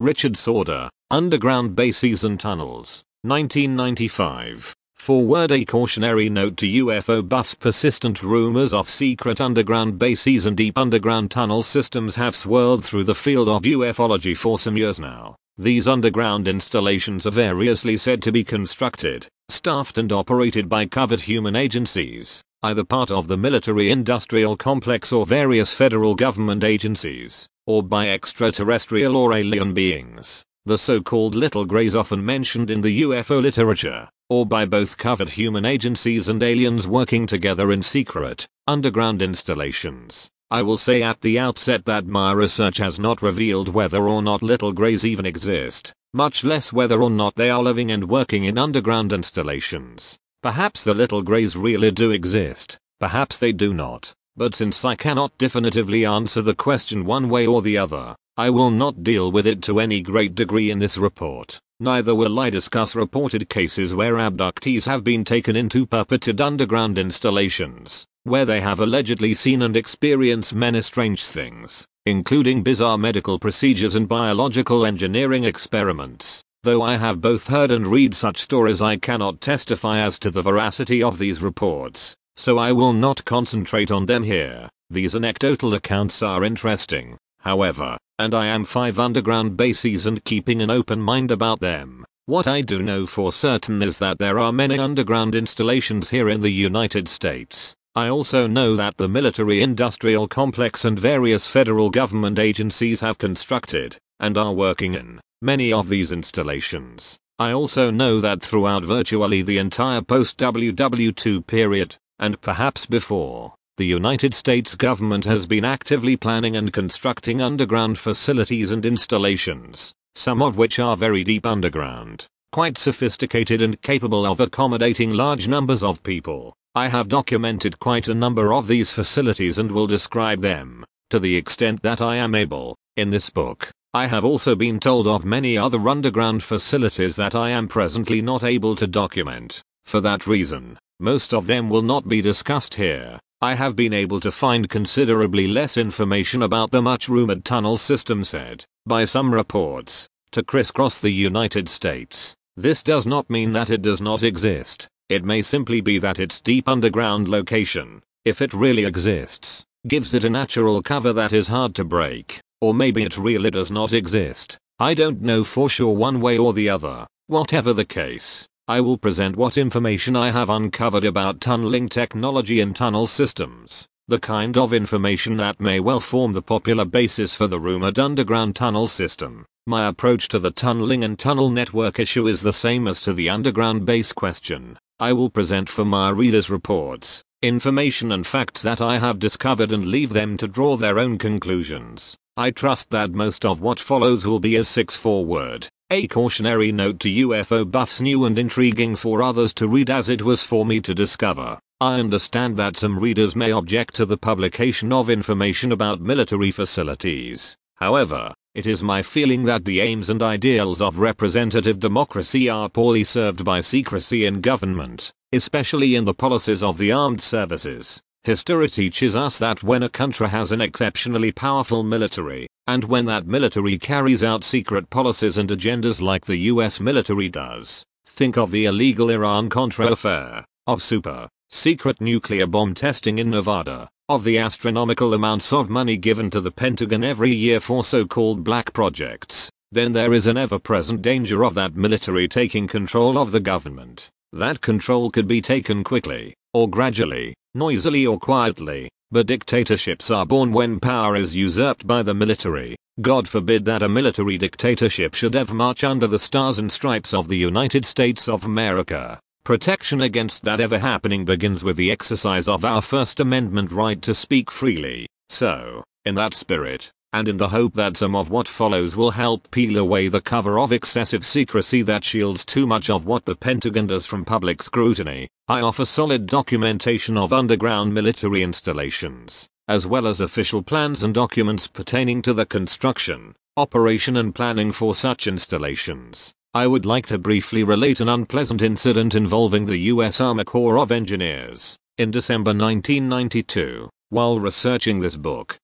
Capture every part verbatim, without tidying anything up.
Richard Sauder, Underground Bases and Tunnels, nineteen ninety-five. Forward: a cautionary note to U F O buffs. Persistent rumors of secret underground bases and deep underground tunnel systems have swirled through the field of ufology for some years now. These underground installations are variously said to be constructed, staffed and operated by covert human agencies, either part of the military-industrial complex or various federal government agencies, or by extraterrestrial or alien beings, the so-called little greys often mentioned in the U F O literature, or by both covert human agencies and aliens working together in secret, underground installations. I will say at the outset that my research has not revealed whether or not little greys even exist, much less whether or not they are living and working in underground installations. Perhaps the little greys really do exist, perhaps they do not, but since I cannot definitively answer the question one way or the other, I will not deal with it to any great degree in this report. Neither will I discuss reported cases where abductees have been taken into purported underground installations, where they have allegedly seen and experienced many strange things, including bizarre medical procedures and biological engineering experiments. Though I have both heard and read such stories, I cannot testify as to the veracity of these reports, so I will not concentrate on them here. These anecdotal accounts are interesting, however, and I am five underground bases and keeping an open mind about them. What I do know for certain is that there are many underground installations here in the United States. I also know that the military-industrial complex and various federal government agencies have constructed, and are working in, many of these installations. I also know that throughout virtually the entire post-World War Two period, and perhaps before, the United States government has been actively planning and constructing underground facilities and installations, some of which are very deep underground, quite sophisticated and capable of accommodating large numbers of people. I have documented quite a number of these facilities and will describe them, to the extent that I am able, in this book. I have also been told of many other underground facilities that I am presently not able to document. For that reason, most of them will not be discussed here. I have been able to find considerably less information about the much rumored tunnel system said, by some reports, to crisscross the United States. This does not mean that it does not exist. It may simply be that its deep underground location, if it really exists, gives it a natural cover that is hard to break. Or maybe it really does not exist. I don't know for sure one way or the other. Whatever the case, I will present what information I have uncovered about tunneling technology and tunnel systems, the kind of information that may well form the popular basis for the rumored underground tunnel system. My approach to the tunneling and tunnel network issue is the same as to the underground base question. I will present for my readers reports, information and facts that I have discovered and leave them to draw their own conclusions. I trust that most of what follows will be as six forward, a cautionary note to U F O buffs, new and intriguing for others to read as it was for me to discover. I understand that some readers may object to the publication of information about military facilities. However, it is my feeling that the aims and ideals of representative democracy are poorly served by secrecy in government, especially in the policies of the armed services. History teaches us that when a country has an exceptionally powerful military, and when that military carries out secret policies and agendas like the U S military does, think of the illegal Iran-Contra affair, of super, secret nuclear bomb testing in Nevada, of the astronomical amounts of money given to the Pentagon every year for so-called black projects, then there is an ever-present danger of that military taking control of the government. That control could be taken quickly, or gradually, noisily or quietly, but dictatorships are born when power is usurped by the military. God forbid that a military dictatorship should ever march under the stars and stripes of the United States of America. Protection against that ever happening begins with the exercise of our First Amendment right to speak freely. So, in that spirit, and in the hope that some of what follows will help peel away the cover of excessive secrecy that shields too much of what the Pentagon does from public scrutiny, I offer solid documentation of underground military installations, as well as official plans and documents pertaining to the construction, operation and planning for such installations. I would like to briefly relate an unpleasant incident involving the U S Army Corps of Engineers. In December nineteen ninety-two, while researching this book,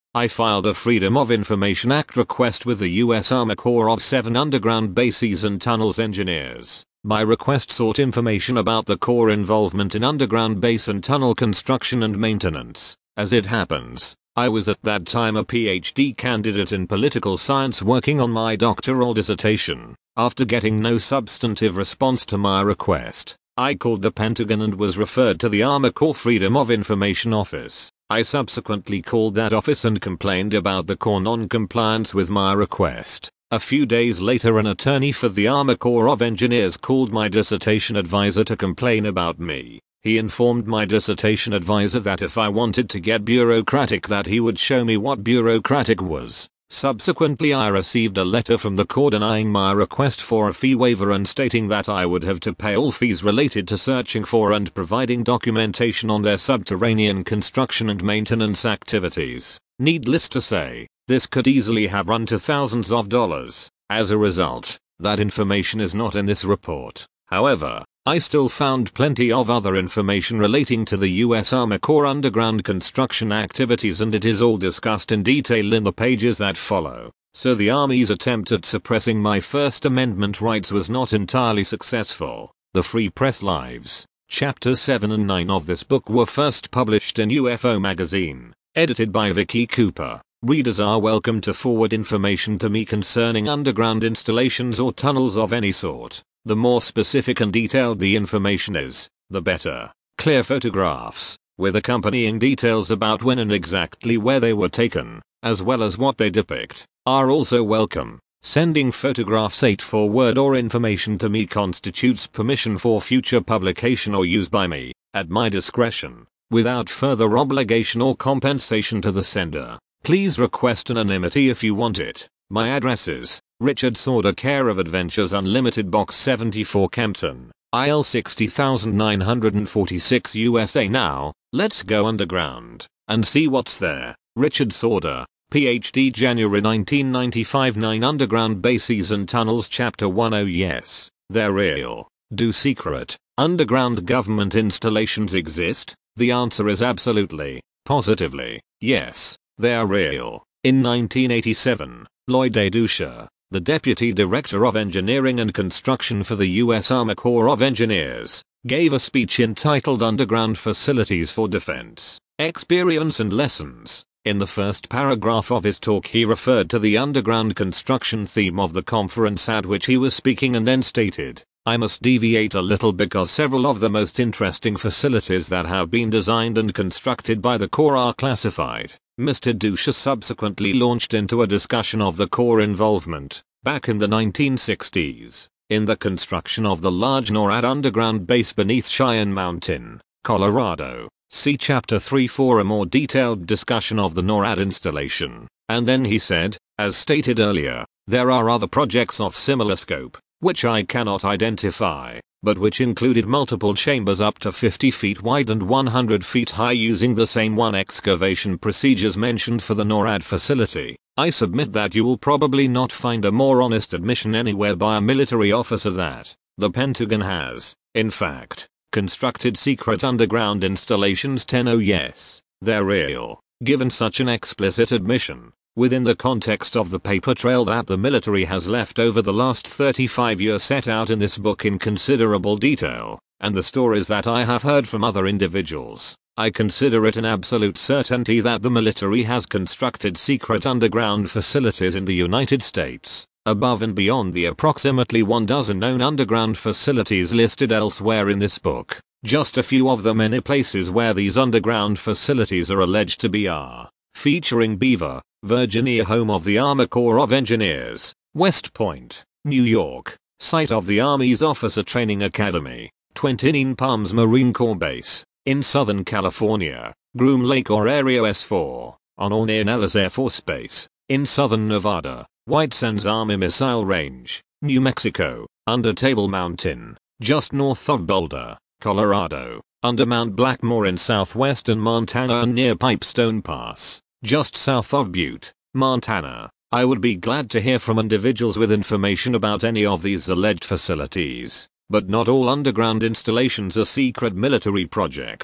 I filed a Freedom of Information Act request with the U S Army Corps of seven underground bases and tunnels engineers. My request sought information about the Corps' involvement in underground base and tunnel construction and maintenance. As it happens, I was at that time a PhD candidate in political science working on my doctoral dissertation. After getting no substantive response to my request, I called the Pentagon and was referred to the Army Corps Freedom of Information Office. I subsequently called that office and complained about the Corps non-compliance with my request. A few days later, an attorney for the Army Corps of Engineers called my dissertation advisor to complain about me. He informed my dissertation advisor that if I wanted to get bureaucratic that he would show me what bureaucratic was. Subsequently, I received a letter from the Corps denying my request for a fee waiver and stating that I would have to pay all fees related to searching for and providing documentation on their subterranean construction and maintenance activities. Needless to say, this could easily have run to thousands of dollars. As a result, that information is not in this report. However, I still found plenty of other information relating to the U S Army Corps underground construction activities, and it is all discussed in detail in the pages that follow. So the Army's attempt at suppressing my First Amendment rights was not entirely successful. The Free Press Lives, Chapters seven and nine of this book were first published in U F O Magazine, edited by Vicky Cooper. Readers are welcome to forward information to me concerning underground installations or tunnels of any sort. The more specific and detailed the information is, the better. Clear photographs, with accompanying details about when and exactly where they were taken, as well as what they depict, are also welcome. Sending photographs eight for word or information to me constitutes permission for future publication or use by me, at my discretion, without further obligation or compensation to the sender. Please request anonymity if you want it. My address is Richard Sorda, care of Adventures Unlimited, Box seventy-four, Kempton, I L sixty thousand nine hundred forty-six, U S A. Now, let's go underground and see what's there. Richard Sorda, PhD, January nineteen ninety-five. Nine underground bases and tunnels. Chapter one. Oh yes, they're real. Do secret, underground government installations exist? The answer is absolutely, positively, yes, they're real. In nineteen eighty-seven, Lloyd A. Dusha, the Deputy Director of Engineering and Construction for the U S Army Corps of Engineers, gave a speech entitled Underground Facilities for Defense, Experience and Lessons. In the first paragraph of his talk, he referred to the underground construction theme of the conference at which he was speaking and then stated, "I must deviate a little because several of the most interesting facilities that have been designed and constructed by the Corps are classified." Mister Dusha subsequently launched into a discussion of the Corps' involvement, back in the nineteen sixties, in the construction of the large NORAD underground base beneath Cheyenne Mountain, Colorado. See Chapter three for a more detailed discussion of the NORAD installation. And then he said, as stated earlier, there are other projects of similar scope, which I cannot identify, but which included multiple chambers up to fifty feet wide and one hundred feet high using the same one excavation procedures mentioned for the NORAD facility. I submit that you will probably not find a more honest admission anywhere by a military officer that the Pentagon has, in fact, constructed secret underground installations. ten. Oh yes, they're real. Given such an explicit admission, within the context of the paper trail that the military has left over the last thirty-five years set out in this book in considerable detail, and the stories that I have heard from other individuals, I consider it an absolute certainty that the military has constructed secret underground facilities in the United States, above and beyond the approximately one dozen known underground facilities listed elsewhere in this book. Just a few of the many places where these underground facilities are alleged to be are, featuring Beaver, Virginia, home of the Army Corps of Engineers; West Point, New York, site of the Army's Officer Training Academy; Twin Palms Marine Corps Base, in Southern California; Groom Lake or Area S four, on or near Nellis Air Force Base, in Southern Nevada; White Sands Army Missile Range, New Mexico; under Table Mountain, just north of Boulder, Colorado; under Mount Blackmore in southwestern Montana and near Pipestone Pass, just south of Butte, Montana. I would be glad to hear from individuals with information about any of these alleged facilities, but not all underground installations are secret military projects.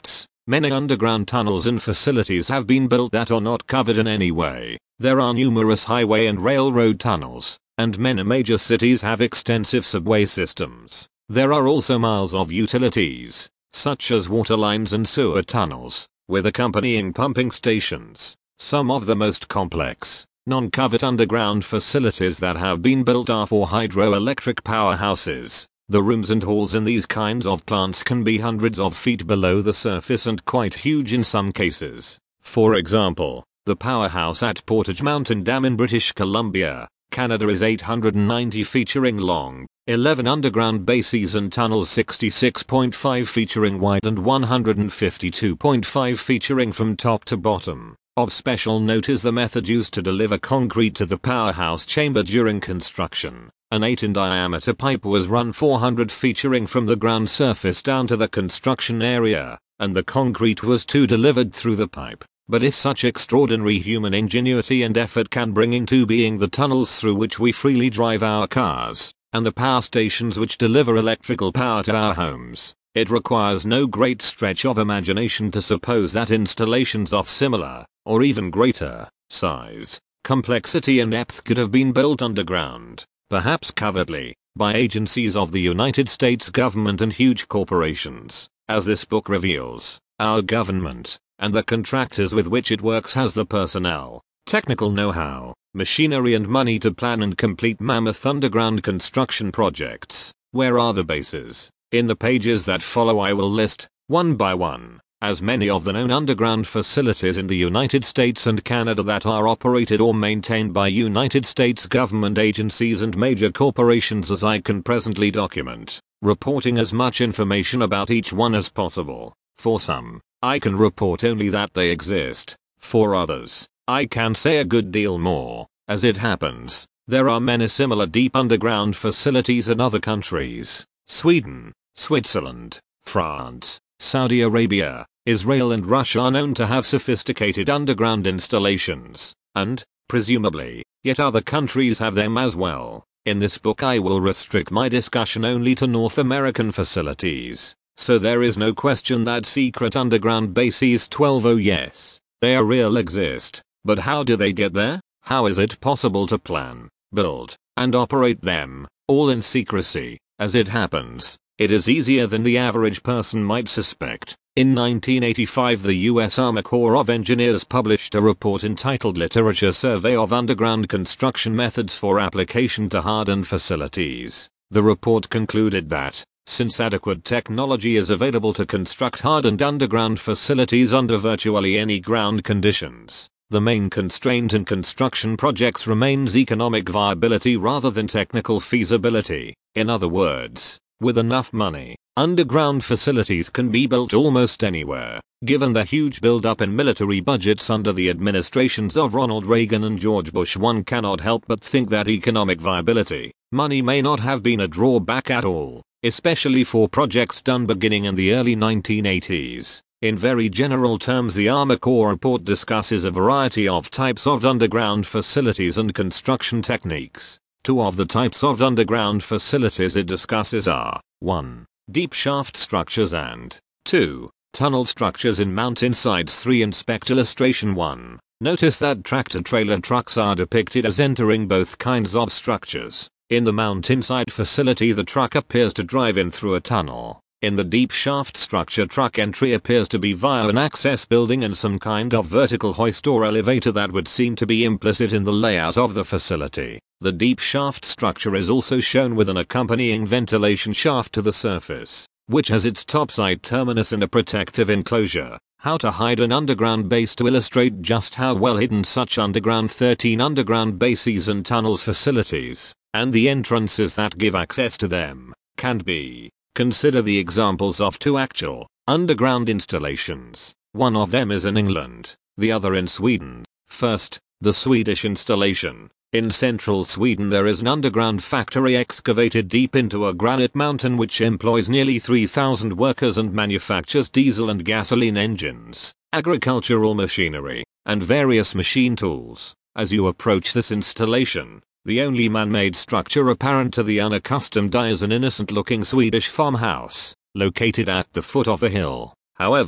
Many underground tunnels and facilities have been built that are not covered in any way. There are numerous highway and railroad tunnels, and many major cities have extensive subway systems. There are also miles of utilities, such as water lines and sewer tunnels, with accompanying pumping stations. Some of the most complex, non-covered underground facilities that have been built are for hydroelectric powerhouses. The rooms and halls in these kinds of plants can be hundreds of feet below the surface and quite huge in some cases. For example, the powerhouse at Portage Mountain Dam in British Columbia, Canada is eight hundred ninety featuring long, eleven underground bases and tunnels, sixty-six point five featuring wide and one hundred fifty-two point five featuring from top to bottom. Of special note is the method used to deliver concrete to the powerhouse chamber during construction. An eight in diameter pipe was run four hundred featuring from the ground surface down to the construction area, and the concrete was too delivered through the pipe. But if such extraordinary human ingenuity and effort can bring into being the tunnels through which we freely drive our cars, and the power stations which deliver electrical power to our homes, it requires no great stretch of imagination to suppose that installations of similar, or even greater, size, complexity and depth could have been built underground, perhaps covertly, by agencies of the United States government and huge corporations. As this book reveals, our government, and the contractors with which it works, has the personnel, technical know-how, machinery and money to plan and complete mammoth underground construction projects. Where are the bases? In the pages that follow I will list, one by one, as many of the known underground facilities in the United States and Canada that are operated or maintained by United States government agencies and major corporations as I can presently document, reporting as much information about each one as possible. For some, I can report only that they exist. For others, I can say a good deal more. As it happens, there are many similar deep underground facilities in other countries. Sweden, Switzerland, France, Saudi Arabia, Israel and Russia are known to have sophisticated underground installations, and, presumably, yet other countries have them as well. In this book I will restrict my discussion only to North American facilities, so there is no question that secret underground bases twelve oh yes, they are real, exist, but how do they get there? How is it possible to plan, build, and operate them, all in secrecy? As it happens, it is easier than the average person might suspect. In nineteen eighty-five the U S Army Corps of Engineers published a report entitled Literature Survey of Underground Construction Methods for Application to Hardened Facilities. The report concluded that, since adequate technology is available to construct hardened underground facilities under virtually any ground conditions, the main constraint in construction projects remains economic viability rather than technical feasibility. In other words, with enough money, underground facilities can be built almost anywhere. Given the huge build-up in military budgets under the administrations of Ronald Reagan and George Bush, one cannot help but think that economic viability, money may not have been a drawback at all, especially for projects done beginning in the early nineteen eighties. In very general terms, the Army Corps report discusses a variety of types of underground facilities and construction techniques. Two of the types of underground facilities it discusses are, one. Deep shaft structures and two. Tunnel structures in mountainsides. three. Inspect illustration one. Notice that tractor-trailer trucks are depicted as entering both kinds of structures. In the mountainside facility the truck appears to drive in through a tunnel. In the deep shaft structure, truck entry appears to be via an access building and some kind of vertical hoist or elevator that would seem to be implicit in the layout of the facility. The deep shaft structure is also shown with an accompanying ventilation shaft to the surface, which has its topside terminus and a protective enclosure. How to hide an underground base. To illustrate just how well hidden such underground thirteen underground bases and tunnels facilities, and the entrances that give access to them, can be. Consider the examples of two actual, underground installations. One of them is in England, the other in Sweden. First, the Swedish installation. In central Sweden there is an underground factory excavated deep into a granite mountain which employs nearly three thousand workers and manufactures diesel and gasoline engines, agricultural machinery, and various machine tools. As you approach this installation, the only man-made structure apparent to the unaccustomed eye is an innocent-looking Swedish farmhouse, located at the foot of a hill. However,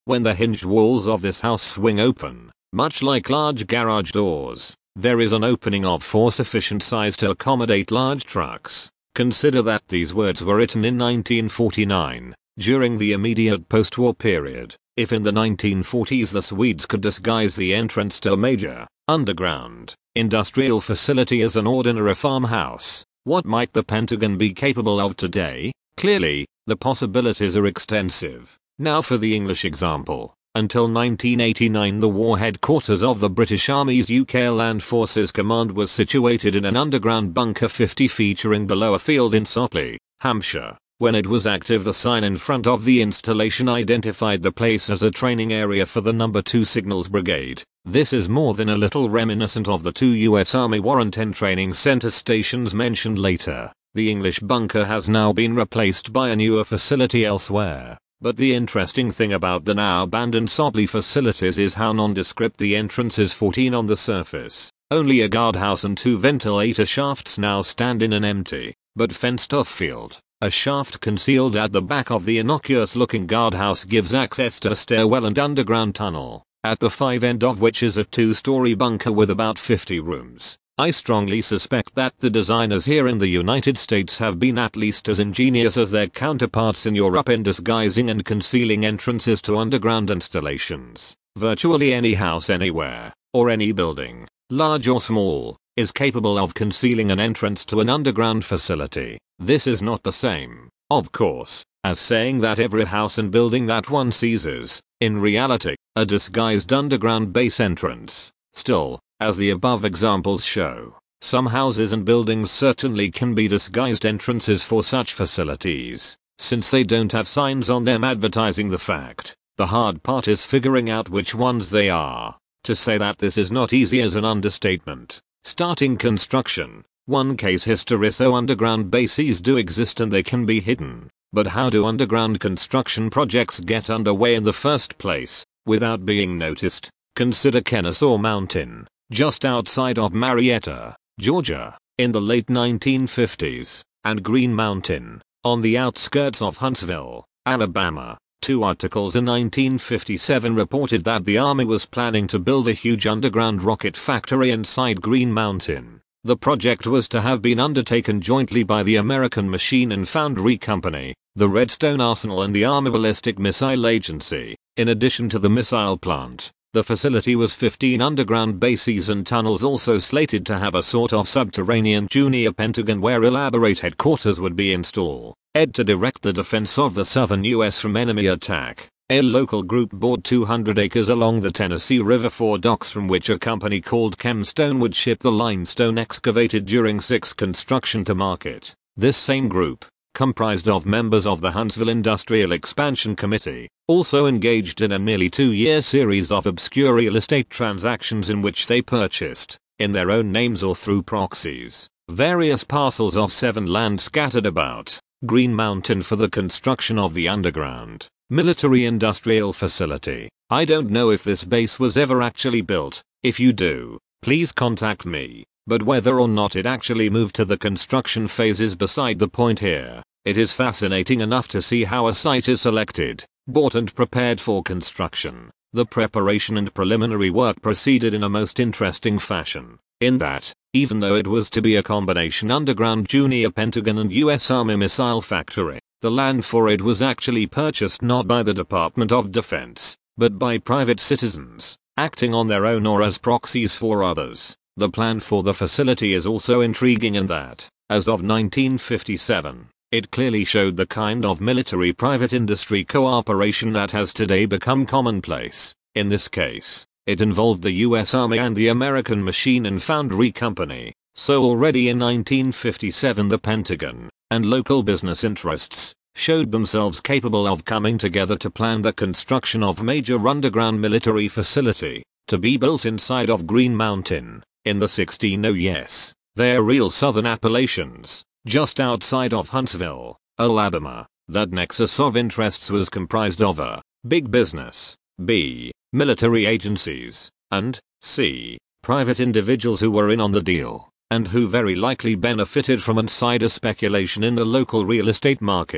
When the hinged walls of this house swing open, much like large garage doors, there is an opening of four sufficient size to accommodate large trucks. Consider that these words were written in nineteen forty-nine, during the immediate post-war period. If in the nineteen forties the Swedes could disguise the entrance to a major, underground, industrial facility as an ordinary farmhouse, what might the Pentagon be capable of today? Clearly, the possibilities are extensive. Now for the English example. Until nineteen eighty-nine, the war headquarters of the British Army's U K Land Forces Command was situated in an underground bunker fifty featuring below a field in Sopley, Hampshire. When it was active, the sign in front of the installation identified the place as a training area for the number two Signals Brigade. This is more than a little reminiscent of the two U S Army Warren ten training center stations mentioned later. The English bunker has now been replaced by a newer facility elsewhere. But the interesting thing about the now abandoned Sopley facilities is how nondescript the entrance is. fourteen on the surface. Only a guardhouse and two ventilator shafts now stand in an empty, but fenced-off field. A shaft concealed at the back of the innocuous-looking guardhouse gives access to a stairwell and underground tunnel, at the far end of which is a two-story bunker with about fifty rooms. I strongly suspect that the designers here in the United States have been at least as ingenious as their counterparts in Europe in disguising and concealing entrances to underground installations. Virtually any house anywhere, or any building, large or small, is capable of concealing an entrance to an underground facility. This is not the same, of course, as saying that every house and building that one sees is, in reality, a disguised underground base entrance. Still, as the above examples show, some houses and buildings certainly can be disguised entrances for such facilities, since they don't have signs on them advertising the fact. The hard part is figuring out which ones they are. To say that this is not easy is an understatement. Starting construction. One case history: so underground bases do exist and they can be hidden. But how do underground construction projects get underway in the first place, without being noticed? Consider Kennesaw Mountain, just outside of Marietta, Georgia, in the late nineteen fifties, and Green Mountain, on the outskirts of Huntsville, Alabama. Two articles in nineteen fifty-seven reported that the Army was planning to build a huge underground rocket factory inside Green Mountain. The project was to have been undertaken jointly by the American Machine and Foundry Company, the Redstone Arsenal, and the Army Ballistic Missile Agency. In addition to the missile plant, the facility was fifteen underground bases and tunnels, also slated to have a sort of subterranean junior Pentagon where elaborate headquarters would be installed. Ed to direct the defense of the southern U S from enemy attack. A local group bought two hundred acres along the Tennessee River for docks from which a company called Chemstone would ship the limestone excavated during six construction to market. This same group, comprised of members of the Huntsville Industrial Expansion Committee, also engaged in a nearly two-year series of obscure real estate transactions in which they purchased, in their own names or through proxies, various parcels of seven land scattered about Green Mountain for the construction of the underground military industrial facility. I don't know if this base was ever actually built. If you do, please contact me. But whether or not it actually moved to the construction phase is beside the point here. It is fascinating enough to see how a site is selected, bought and prepared for construction. The preparation and preliminary work proceeded in a most interesting fashion, in that, even though it was to be a combination underground junior Pentagon and U S Army missile factory, the land for it was actually purchased not by the Department of Defense, but by private citizens, acting on their own or as proxies for others. The plan for the facility is also intriguing in that, as of nineteen fifty-seven, it clearly showed the kind of military private industry cooperation that has today become commonplace. In this case, it involved the U S Army and the American Machine and Foundry Company, so already in nineteen fifty-seven the Pentagon and local business interests showed themselves capable of coming together to plan the construction of major underground military facility, to be built inside of Green Mountain, in the sixteen oh yes, they're real southern Appalachians, just outside of Huntsville, Alabama. That nexus of interests was comprised of a big business, b military agencies, and c private individuals who were in on the deal, and who very likely benefited from insider speculation in the local real estate market.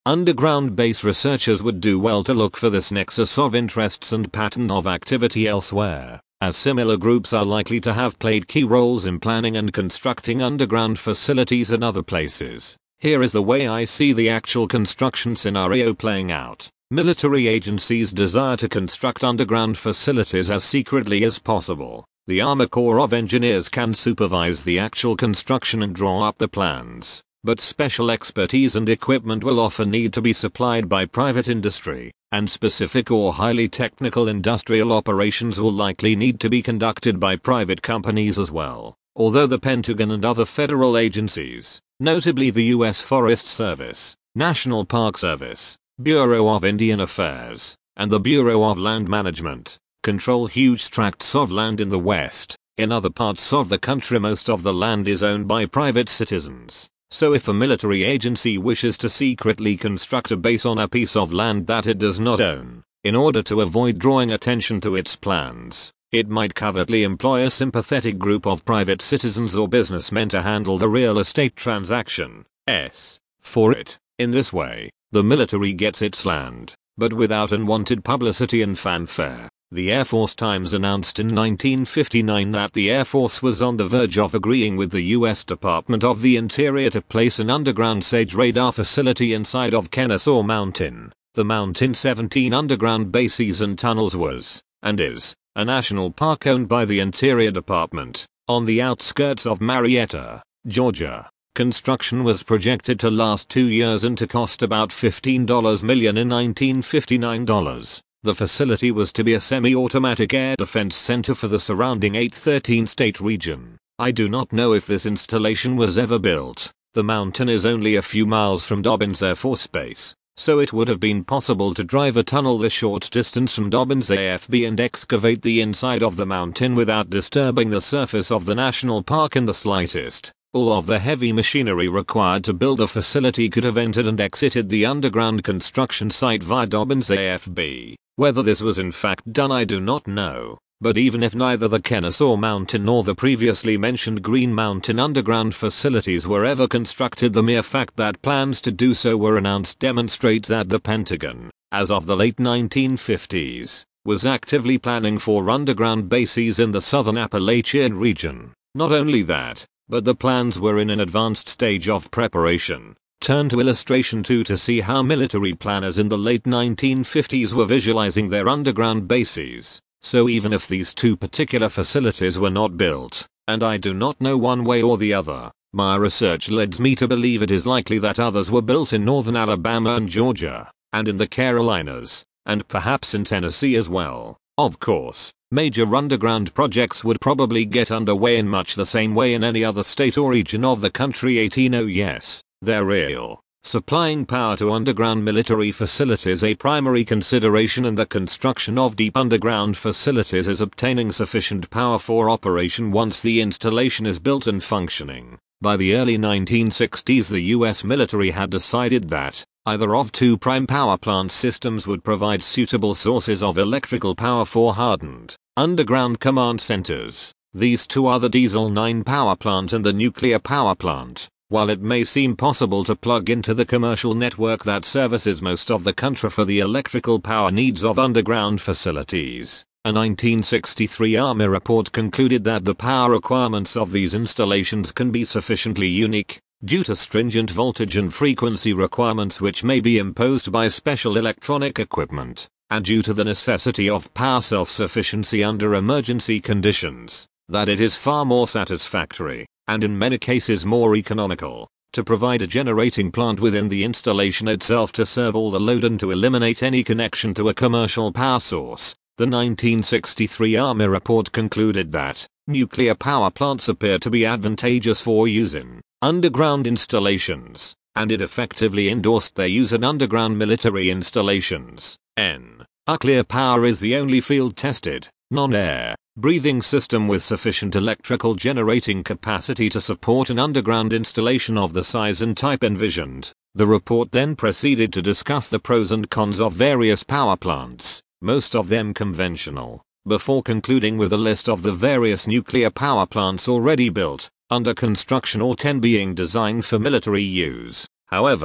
Underground base researchers would do well to look for this nexus of interests and pattern of activity elsewhere, as similar groups are likely to have played key roles in planning and constructing underground facilities in other places. Here is the way I see the actual construction scenario playing out. Military agencies desire to construct underground facilities as secretly as possible. The Army Corps of Engineers can supervise the actual construction and draw up the plans, but special expertise and equipment will often need to be supplied by private industry, and specific or highly technical industrial operations will likely need to be conducted by private companies as well. Although the Pentagon and other federal agencies, notably the U S Forest Service, National Park Service, Bureau of Indian Affairs, and the Bureau of Land Management, control huge tracts of land in the West. In other parts of the country, most of the land is owned by private citizens. So if a military agency wishes to secretly construct a base on a piece of land that it does not own, in order to avoid drawing attention to its plans, it might covertly employ a sympathetic group of private citizens or businessmen to handle the real estate transaction s for it. In this way, the military gets its land, but without unwanted publicity and fanfare. The Air Force Times announced in nineteen fifty-nine that the Air Force was on the verge of agreeing with the U S Department of the Interior to place an underground SAGE radar facility inside of Kennesaw Mountain. The Mountain seventeen underground bases and tunnels was, and is, a national park owned by the Interior Department, on the outskirts of Marietta, Georgia. Construction was projected to last two years and to cost about fifteen million dollars in nineteen fifty-nine dollars. The facility was to be a semi-automatic air defense center for the surrounding eight thirteen state region. I do not know if this installation was ever built. The mountain is only a few miles from Dobbins Air Force Base, so it would have been possible to drive a tunnel the short distance from Dobbins A F B and excavate the inside of the mountain without disturbing the surface of the national park in the slightest. All of the heavy machinery required to build a facility could have entered and exited the underground construction site via Dobbins A F B. Whether this was in fact done I do not know, but even if neither the Kennesaw Mountain nor the previously mentioned Green Mountain underground facilities were ever constructed, the mere fact that plans to do so were announced demonstrates that the Pentagon, as of the late nineteen fifties, was actively planning for underground bases in the southern Appalachian region. Not only that, but the plans were in an advanced stage of preparation. Turn to illustration two to see how military planners in the late nineteen fifties were visualizing their underground bases. So even if these two particular facilities were not built, and I do not know one way or the other, my research leads me to believe it is likely that others were built in northern Alabama and Georgia, and in the Carolinas, and perhaps in Tennessee as well. Of course, major underground projects would probably get underway in much the same way in any other state or region of the country. eighteen Oh yes, they're real. Supplying power to underground military facilities a primary consideration in the construction of deep underground facilities is obtaining sufficient power for operation once the installation is built and functioning. By the early nineteen sixties the U S military had decided that either of two prime power plant systems would provide suitable sources of electrical power for hardened underground command centers. These two are the Diesel nine power plant and the nuclear power plant. While it may seem possible to plug into the commercial network that services most of the country for the electrical power needs of underground facilities, a nineteen sixty-three Army report concluded that the power requirements of these installations can be sufficiently unique, due to stringent voltage and frequency requirements which may be imposed by special electronic equipment, and due to the necessity of power self-sufficiency under emergency conditions, that it is far more satisfactory, and in many cases more economical, to provide a generating plant within the installation itself to serve all the load and to eliminate any connection to a commercial power source. The nineteen sixty-three Army report concluded that nuclear power plants appear to be advantageous for use in underground installations, and it effectively endorsed their use in underground military installations. N. Nuclear power is the only field-tested, non-air, breathing system with sufficient electrical generating capacity to support an underground installation of the size and type envisioned. The report then proceeded to discuss the pros and cons of various power plants, most of them conventional, before concluding with a list of the various nuclear power plants already built, under construction or ten being designed for military use. However,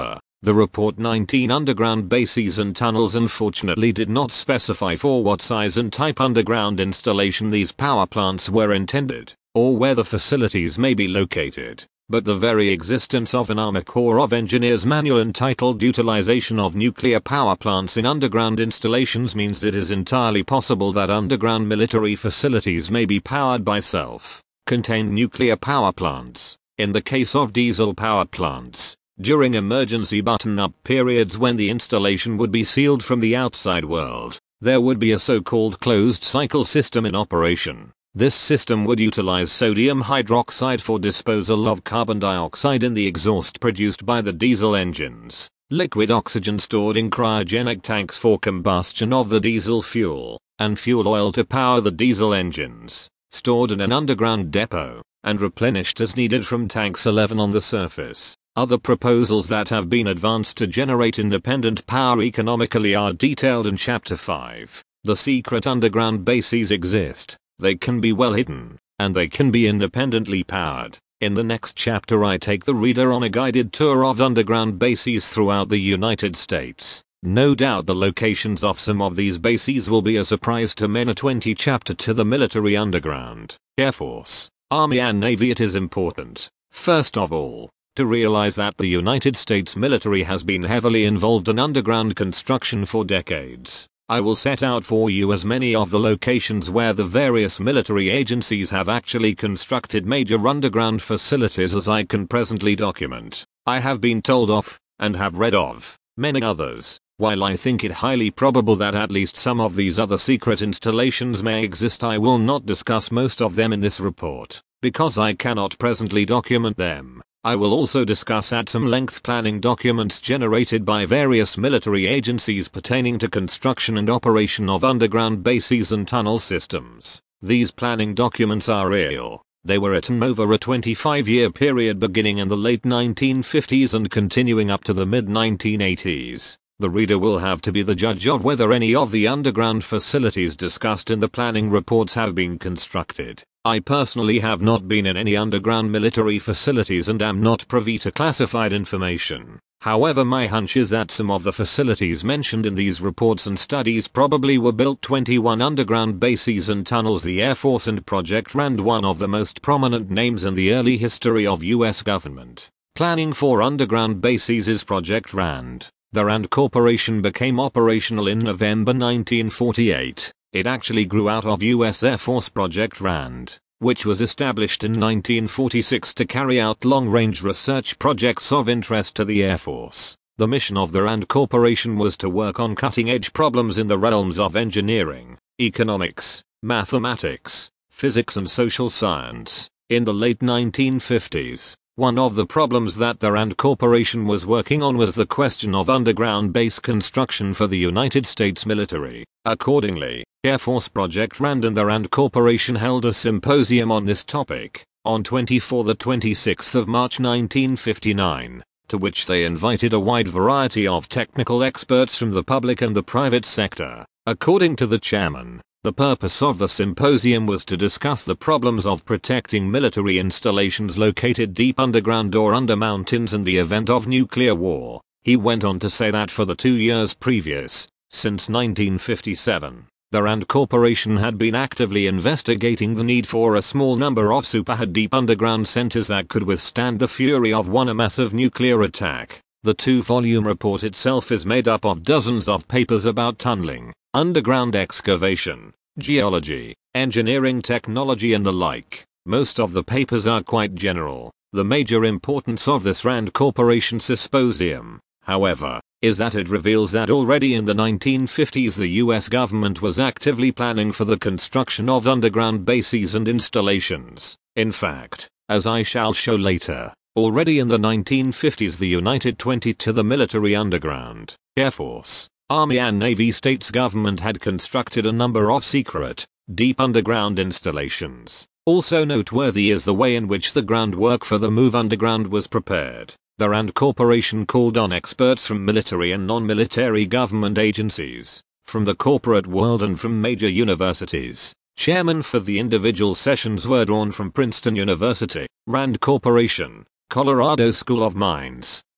The report nineteen underground bases and tunnels unfortunately did not specify for what size and type underground installation these power plants were intended, or where the facilities may be located. But the very existence of an Army Corps of Engineers manual entitled Utilization of Nuclear Power Plants in Underground Installations means it is entirely possible that underground military facilities may be powered by self-contained nuclear power plants. In the case of diesel power plants, during emergency button-up periods when the installation would be sealed from the outside world, there would be a so-called closed-cycle system in operation. This system would utilize sodium hydroxide for disposal of carbon dioxide in the exhaust produced by the diesel engines, liquid oxygen stored in cryogenic tanks for combustion of the diesel fuel, and fuel oil to power the diesel engines, stored in an underground depot, and replenished as needed from tanks eleven on the surface. Other proposals that have been advanced to generate independent power economically are detailed in Chapter five. The secret underground bases exist. They can be well hidden, and they can be independently powered. In the next chapter I take the reader on a guided tour of underground bases throughout the United States. No doubt the locations of some of these bases will be a surprise to many. twenty Chapter to the military underground, Air Force, Army and Navy. It is important, first of all, to realize that the United States military has been heavily involved in underground construction for decades. I will set out for you as many of the locations where the various military agencies have actually constructed major underground facilities as I can presently document. I have been told of, and have read of, many others, while I think it highly probable that at least some of these other secret installations may exist. I will not discuss most of them in this report, because I cannot presently document them. I will also discuss at some length planning documents generated by various military agencies pertaining to construction and operation of underground bases and tunnel systems. These planning documents are real. They were written over a twenty-five year period beginning in the late nineteen fifties and continuing up to the mid nineteen eighties. The reader will have to be the judge of whether any of the underground facilities discussed in the planning reports have been constructed. I personally have not been in any underground military facilities and am not privy to classified information. However, my hunch is that some of the facilities mentioned in these reports and studies probably were built. twenty-one Underground bases and tunnels. The Air Force and Project RAND, one of the most prominent names in the early history of U S government planning for underground bases is Project RAND. The RAND Corporation became operational in November nineteen forty-eight. It actually grew out of U S Air Force Project RAND, which was established in nineteen forty-six to carry out long-range research projects of interest to the Air Force. The mission of the RAND Corporation was to work on cutting-edge problems in the realms of engineering, economics, mathematics, physics and social science. In the late nineteen fifties, one of the problems that the RAND Corporation was working on was the question of underground base construction for the United States military. Accordingly, Air Force Project RAND and the RAND Corporation held a symposium on this topic on twenty-fourth to twenty-sixth of March nineteen fifty-nine, to which they invited a wide variety of technical experts from the public and the private sector. According to the chairman, the purpose of the symposium was to discuss the problems of protecting military installations located deep underground or under mountains in the event of nuclear war. He went on to say that for the two years previous, since nineteen fifty-seven, the RAND Corporation had been actively investigating the need for a small number of super deep underground centers that could withstand the fury of one a massive nuclear attack. The two-volume report itself is made up of dozens of papers about tunneling, underground excavation, geology, engineering technology and the like. Most of the papers are quite general. The major importance of this RAND Corporation symposium, however, is that it reveals that already in the nineteen fifties the U S government was actively planning for the construction of underground bases and installations. In fact, as I shall show later, already in the nineteen fifties the United twenty to the military underground, Air Force, Army and Navy States government had constructed a number of secret, deep underground installations. Also noteworthy is the way in which the groundwork for the move underground was prepared. The RAND Corporation called on experts from military and non-military government agencies, from the corporate world and from major universities. Chairmen for the individual sessions were drawn from Princeton University, RAND Corporation, Colorado School of Mines,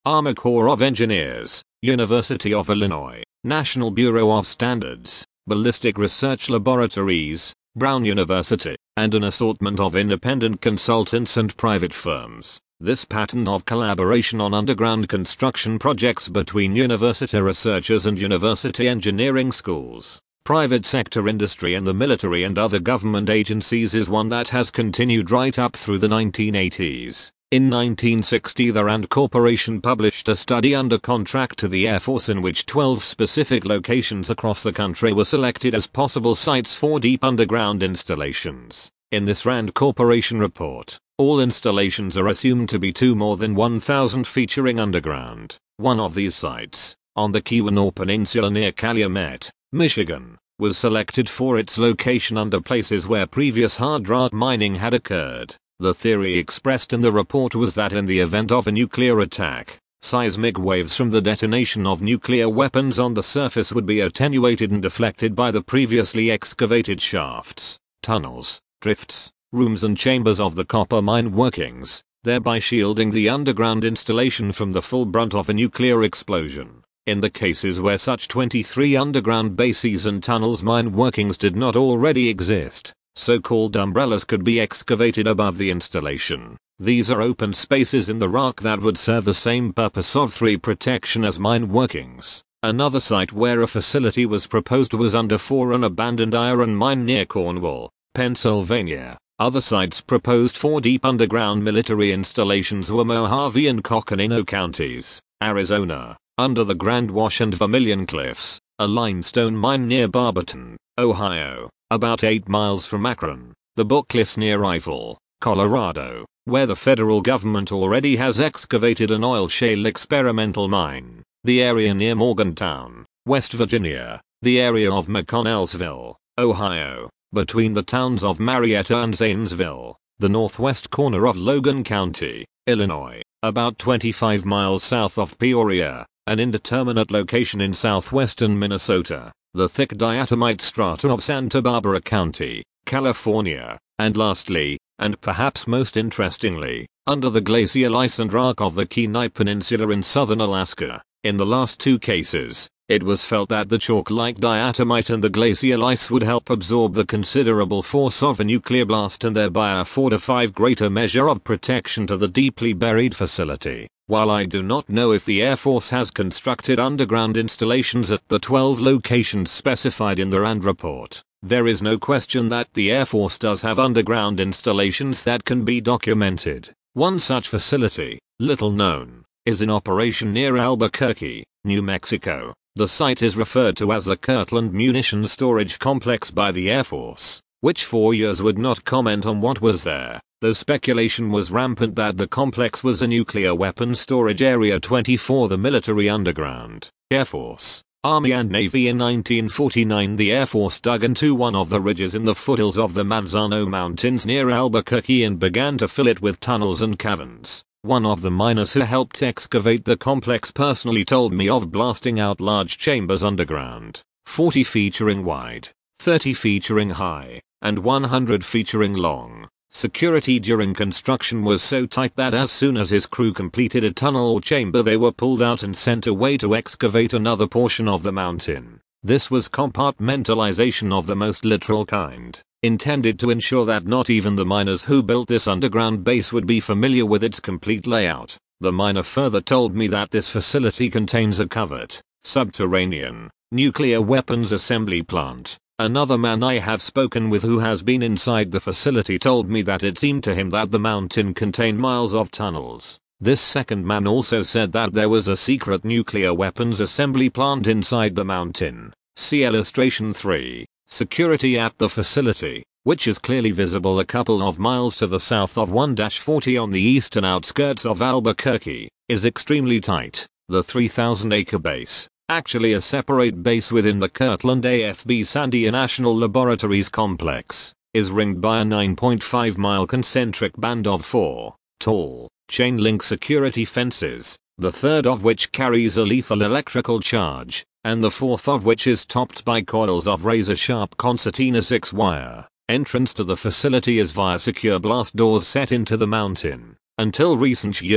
Army Corps of Engineers, University of Illinois, National Bureau of Standards, Ballistic Research Laboratories, Brown University, and an assortment of independent consultants and private firms. This pattern of collaboration on underground construction projects between university researchers and university engineering schools, private sector industry and the military and other government agencies is one that has continued right up through the nineteen eighties. In nineteen sixty, the Rand Corporation published a study under contract to the Air Force in which twelve specific locations across the country were selected as possible sites for deep underground installations. In this Rand Corporation report, all installations are assumed to be two more than one thousand featuring underground. One of these sites, on the Keweenaw Peninsula near Calumet, Michigan, was selected for its location under places where previous hard rock mining had occurred. The theory expressed in the report was that in the event of a nuclear attack, seismic waves from the detonation of nuclear weapons on the surface would be attenuated and deflected by the previously excavated shafts, tunnels, drifts, rooms and chambers of the copper mine workings, thereby shielding the underground installation from the full brunt of a nuclear explosion. In the cases where such twenty-three underground bases and tunnels mine workings did not already exist, so-called umbrellas could be excavated above the installation. These are open spaces in the rock that would serve the same purpose of three protection as mine workings. Another site where a facility was proposed was under for an abandoned iron mine near Cornwall, Pennsylvania. Other sites proposed for deep underground military installations were Mojave and Coconino counties, Arizona, under the Grand Wash and Vermilion Cliffs, a limestone mine near Barberton, Ohio, about eight miles from Akron, the Book Cliffs near Eiffel, Colorado, where the federal government already has excavated an oil shale experimental mine, the area near Morgantown, West Virginia, the area of McConnellsville, Ohio, between the towns of Marietta and Zanesville, the northwest corner of Logan County, Illinois, about twenty-five miles south of Peoria, an indeterminate location in southwestern Minnesota, the thick diatomite strata of Santa Barbara County, California, and lastly, and perhaps most interestingly, under the glacial ice and rock of the Kenai Peninsula in southern Alaska. In the last two cases, it was felt that the chalk-like diatomite and the glacial ice would help absorb the considerable force of a nuclear blast and thereby afford a far greater measure of protection to the deeply buried facility. While I do not know if the Air Force has constructed underground installations at the twelve locations specified in the Rand report, there is no question that the Air Force does have underground installations that can be documented. One such facility, little known, is in operation near Albuquerque, New Mexico. The site is referred to as the Kirtland Munitions Storage Complex by the Air Force, which for years would not comment on what was there, though speculation was rampant that the complex was a nuclear weapons storage area twenty for the military underground. Air Force, Army and Navy. In nineteen forty-nine, the Air Force dug into one of the ridges in the foothills of the Manzano Mountains near Albuquerque and began to fill it with tunnels and caverns. One of the miners who helped excavate the complex personally told me of blasting out large chambers underground, forty featuring wide, thirty featuring high, and one hundred featuring long. Security during construction was so tight that as soon as his crew completed a tunnel or chamber, they were pulled out and sent away to excavate another portion of the mountain. This was compartmentalization of the most literal kind, intended to ensure that not even the miners who built this underground base would be familiar with its complete layout. The miner further told me that this facility contains a covered, subterranean, nuclear weapons assembly plant. Another man I have spoken with who has been inside the facility told me that it seemed to him that the mountain contained miles of tunnels. This second man also said that there was a secret nuclear weapons assembly plant inside the mountain. See illustration three. Security at the facility, which is clearly visible a couple of miles to the south of one forty on the eastern outskirts of Albuquerque, is extremely tight. The three thousand acre base, actually a separate base within the Kirtland A F B Sandia National Laboratories complex, is ringed by a nine point five mile concentric band of four, tall, chain-link security fences, the third of which carries a lethal electrical charge, and the fourth of which is topped by coils of razor-sharp concertina six wire. Entrance to the facility is via secure blast doors set into the mountain. Until recent years,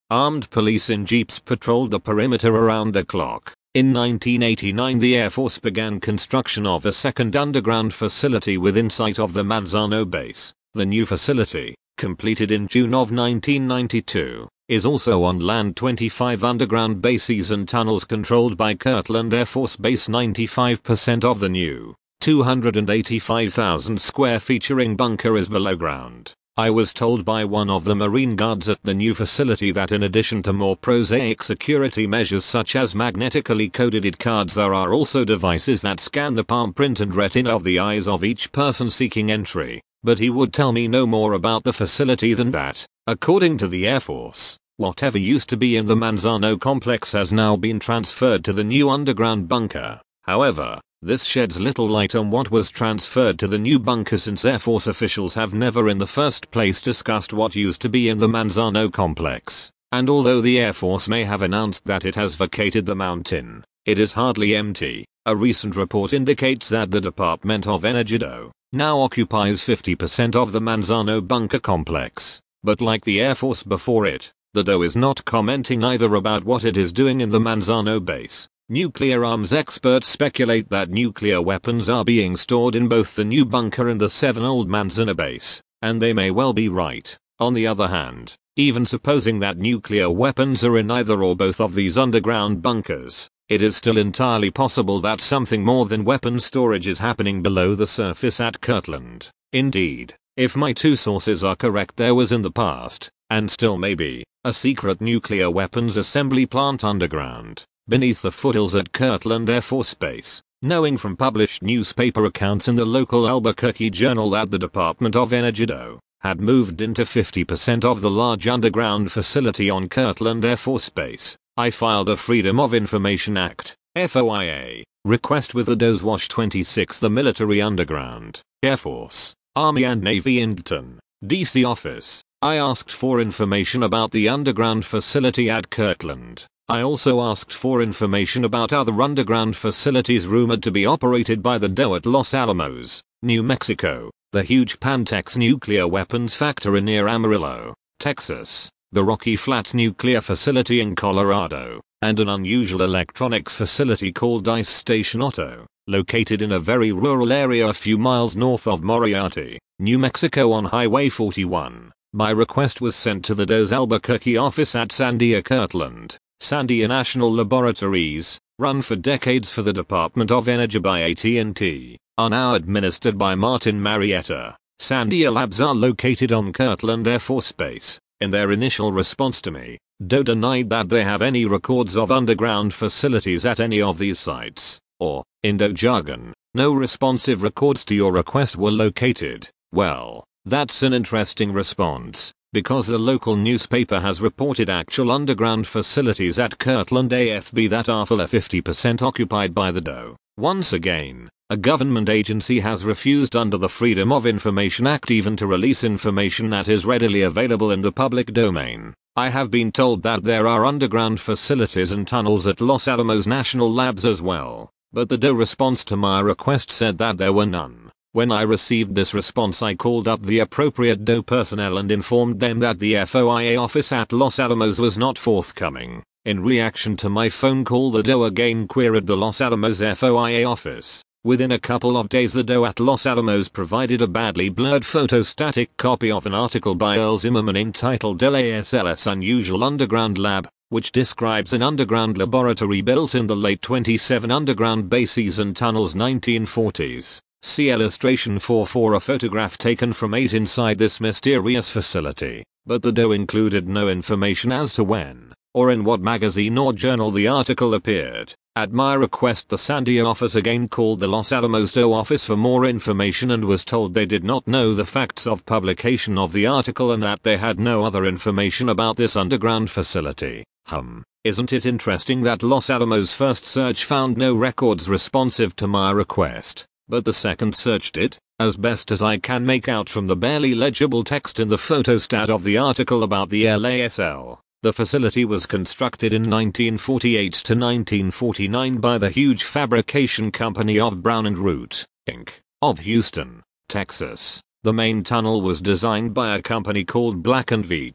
Armed police in jeeps patrolled the perimeter around the clock. In nineteen eighty-nine, the Air Force began construction of a second underground facility within sight of the Manzano base. The new facility, completed in June of nineteen ninety-two, is also on land. twenty-five underground bases and tunnels controlled by Kirtland Air Force Base. ninety-five percent of the new two hundred eighty-five thousand square featuring bunker is below ground. I was told by one of the Marine guards at the new facility that in addition to more prosaic security measures such as magnetically coded cards, there are also devices that scan the palm print and retina of the eyes of each person seeking entry. But he would tell me no more about the facility than that. According to the Air Force, whatever used to be in the Manzano complex has now been transferred to the new underground bunker. However, this sheds little light on what was transferred to the new bunker, since Air Force officials have never in the first place discussed what used to be in the Manzano complex. And although the Air Force may have announced that it has vacated the mountain, it is hardly empty. A recent report indicates that the Department of Energy now occupies fifty percent of the Manzano bunker complex. But like the Air Force before it, the D O is not commenting either about what it is doing in the Manzano base. Nuclear arms experts speculate that nuclear weapons are being stored in both the new bunker and the seven old Manzano base, and they may well be right. On the other hand, even supposing that nuclear weapons are in either or both of these underground bunkers, it is still entirely possible that something more than weapon storage is happening below the surface at Kirtland. Indeed, if my two sources are correct, there was in the past, and still may be, a secret nuclear weapons assembly plant underground, beneath the foothills at Kirtland Air Force Base. Knowing from published newspaper accounts in the local Albuquerque Journal that the Department of Energy had moved into fifty percent of the large underground facility on Kirtland Air Force Base, I filed a Freedom of Information Act, F O I A, request with the D O's WASH twenty-six, the Military Underground, Air Force, Army and Navy Inton, D C office. I asked for information about the underground facility at Kirtland. I also asked for information about other underground facilities rumored to be operated by the D O at Los Alamos, New Mexico, the huge Pantex nuclear weapons factory near Amarillo, Texas, the Rocky Flats nuclear facility in Colorado, and an unusual electronics facility called Ice Station Otto, located in a very rural area a few miles north of Moriarty, New Mexico on Highway forty-one. My request was sent to the D O's Albuquerque office at Sandia Kirtland. Sandia National Laboratories, run for decades for the Department of Energy by A T and T, are now administered by Martin Marietta. Sandia Labs are located on Kirtland Air Force Base. In their initial response to me, D O denied that they have any records of underground facilities at any of these sites, or, in D O jargon, no responsive records to your request were located. Well, that's an interesting response, because the local newspaper has reported actual underground facilities at Kirtland A F B that are fully fifty percent occupied by the D O. Once again, a government agency has refused under the Freedom of Information Act even to release information that is readily available in the public domain. I have been told that there are underground facilities and tunnels at Los Alamos National Labs as well, but the D O response to my request said that there were none. When I received this response, I called up the appropriate D O personnel and informed them that the F O I A office at Los Alamos was not forthcoming. In reaction to my phone call, the D O again queried the Los Alamos F O I A office. Within a couple of days, the D O at Los Alamos provided a badly blurred photostatic copy of an article by Earl Zimmerman entitled L A S L's Unusual Underground Lab, which describes an underground laboratory built in the late twenty-seven underground bases and tunnels nineteen forties. See illustration four for a photograph taken from eight inside this mysterious facility, but the D O included no information as to when, or in what magazine or journal the article appeared. At my request, the Sandia office again called the Los Alamos D O office for more information and was told they did not know the facts of publication of the article and that they had no other information about this underground facility. Hum, isn't it interesting that Los Alamos' first search found no records responsive to my request? But the second search did, as best as I can make out from the barely legible text in the photostat of the article about the L A S L. The facility was constructed in nineteen forty-eight to nineteen forty-nine by the huge fabrication company of Brown and Root, Incorporated, of Houston, Texas. The main tunnel was designed by a company called Black and Veatch,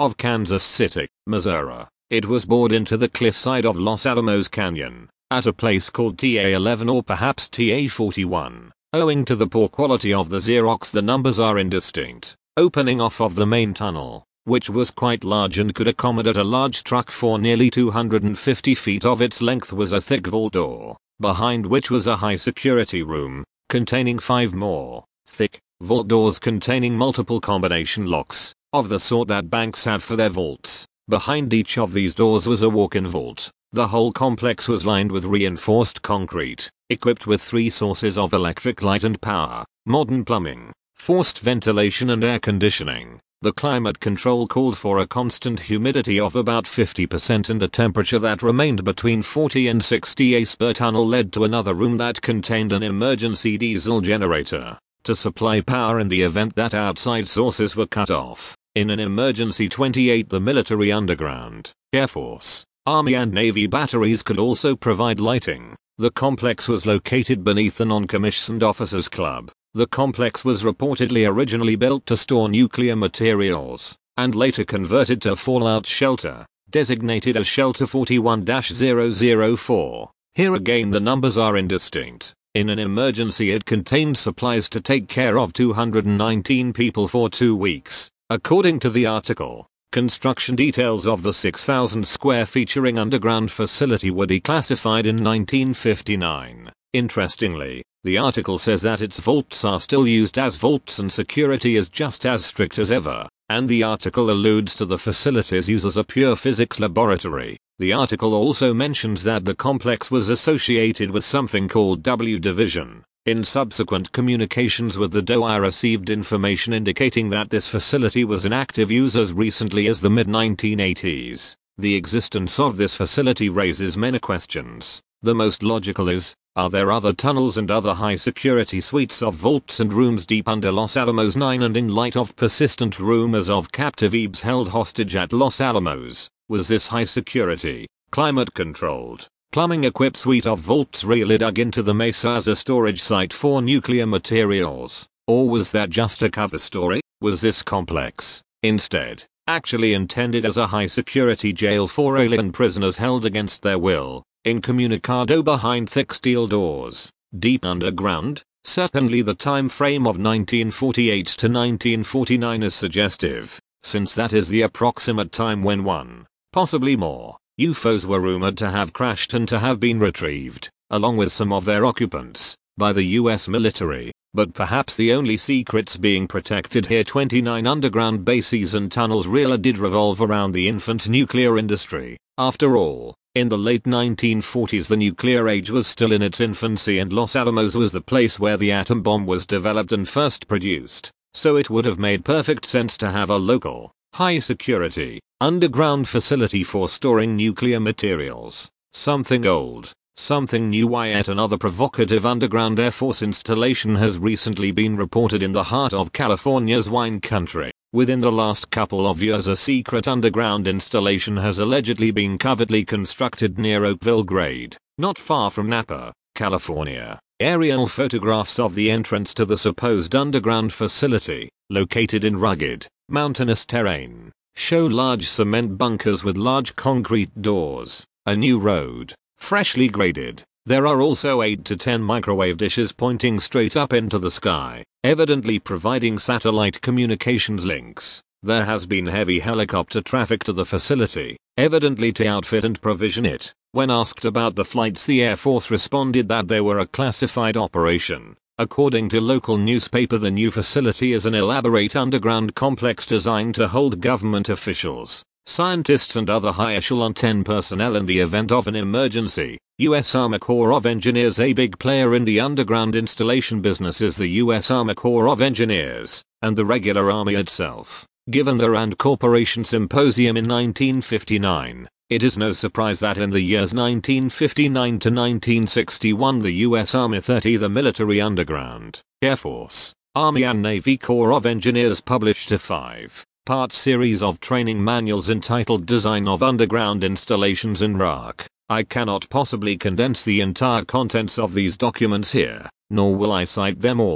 of Kansas City, Missouri. It was bored into the cliffside of Los Alamos Canyon, at a place called T A eleven or perhaps T A forty-one. Owing to the poor quality of the Xerox, the numbers are indistinct. Opening off of the main tunnel, which was quite large and could accommodate a large truck for nearly two hundred fifty feet of its length, was a thick vault door, behind which was a high security room, containing five more, thick, vault doors containing multiple combination locks, of the sort that banks have for their vaults. Behind each of these doors was a walk-in vault. The whole complex was lined with reinforced concrete, equipped with three sources of electric light and power, modern plumbing, forced ventilation and air conditioning. The climate control called for a constant humidity of about fifty percent and a temperature that remained between forty and sixty degrees. Per tunnel led to another room that contained an emergency diesel generator to supply power in the event that outside sources were cut off. In an emergency twenty-eight, the military underground, Air Force, Army and Navy batteries could also provide lighting. The complex was located beneath the Non-Commissioned Officers Club. The complex was reportedly originally built to store nuclear materials, and later converted to a fallout shelter, designated as Shelter forty-one dash zero zero four. Here again the numbers are indistinct. In an emergency it contained supplies to take care of two hundred nineteen people for two weeks. According to the article, construction details of the six thousand square featuring underground facility were declassified in nineteen fifty-nine. Interestingly, the article says that its vaults are still used as vaults and security is just as strict as ever, and the article alludes to the facility's use as a pure physics laboratory. The article also mentions that the complex was associated with something called W Division. In subsequent communications with the D O I received information indicating that this facility was in active use as recently as the mid nineteen eighties. The existence of this facility raises many questions. The most logical is, are there other tunnels and other high security suites of vaults and rooms deep under Los Alamos nine? And in light of persistent rumors of captive E B S held hostage at Los Alamos, was this high security, climate controlled, plumbing equipped suite of vaults really dug into the Mesa as a storage site for nuclear materials? Or was that just a cover story? Was this complex, instead, actually intended as a high security jail for alien prisoners held against their will, incommunicado behind thick steel doors, deep underground? Certainly the time frame of nineteen forty-eight to nineteen forty-nine is suggestive, since that is the approximate time when one, possibly more, U F Os were rumored to have crashed and to have been retrieved, along with some of their occupants, by the U S military. But perhaps the only secrets being protected here, twenty-nine underground bases and tunnels, really did revolve around the infant nuclear industry. After all, in the late nineteen forties the nuclear age was still in its infancy and Los Alamos was the place where the atom bomb was developed and first produced. So it would have made perfect sense to have a local, high security, underground facility for storing nuclear materials. Something old, something new. Why yet another provocative underground Air Force installation has recently been reported in the heart of California's wine country. Within the last couple of years a secret underground installation has allegedly been covertly constructed near Oakville Grade, not far from Napa, California. Aerial photographs of the entrance to the supposed underground facility, located in rugged, mountainous terrain, show large cement bunkers with large concrete doors, a new road, freshly graded. There are also eight to ten microwave dishes pointing straight up into the sky, evidently providing satellite communications links. There has been heavy helicopter traffic to the facility, evidently to outfit and provision it. When asked about the flights, the Air Force responded that they were a classified operation. According to local newspaper, the new facility is an elaborate underground complex designed to hold government officials, scientists and other high echelon ten personnel in the event of an emergency. U S Army Corps of Engineers. A big player in the underground installation business is the U S Army Corps of Engineers, and the regular Army itself. Given the RAND Corporation Symposium in nineteen fifty-nine, it is no surprise that in the years nineteen fifty-nine to nineteen sixty-one the U S Army thirty, the military underground, Air Force, Army and Navy Corps of Engineers published a five-part series of training manuals entitled Design of Underground Installations in Iraq. I cannot possibly condense the entire contents of these documents here, nor will I cite them all.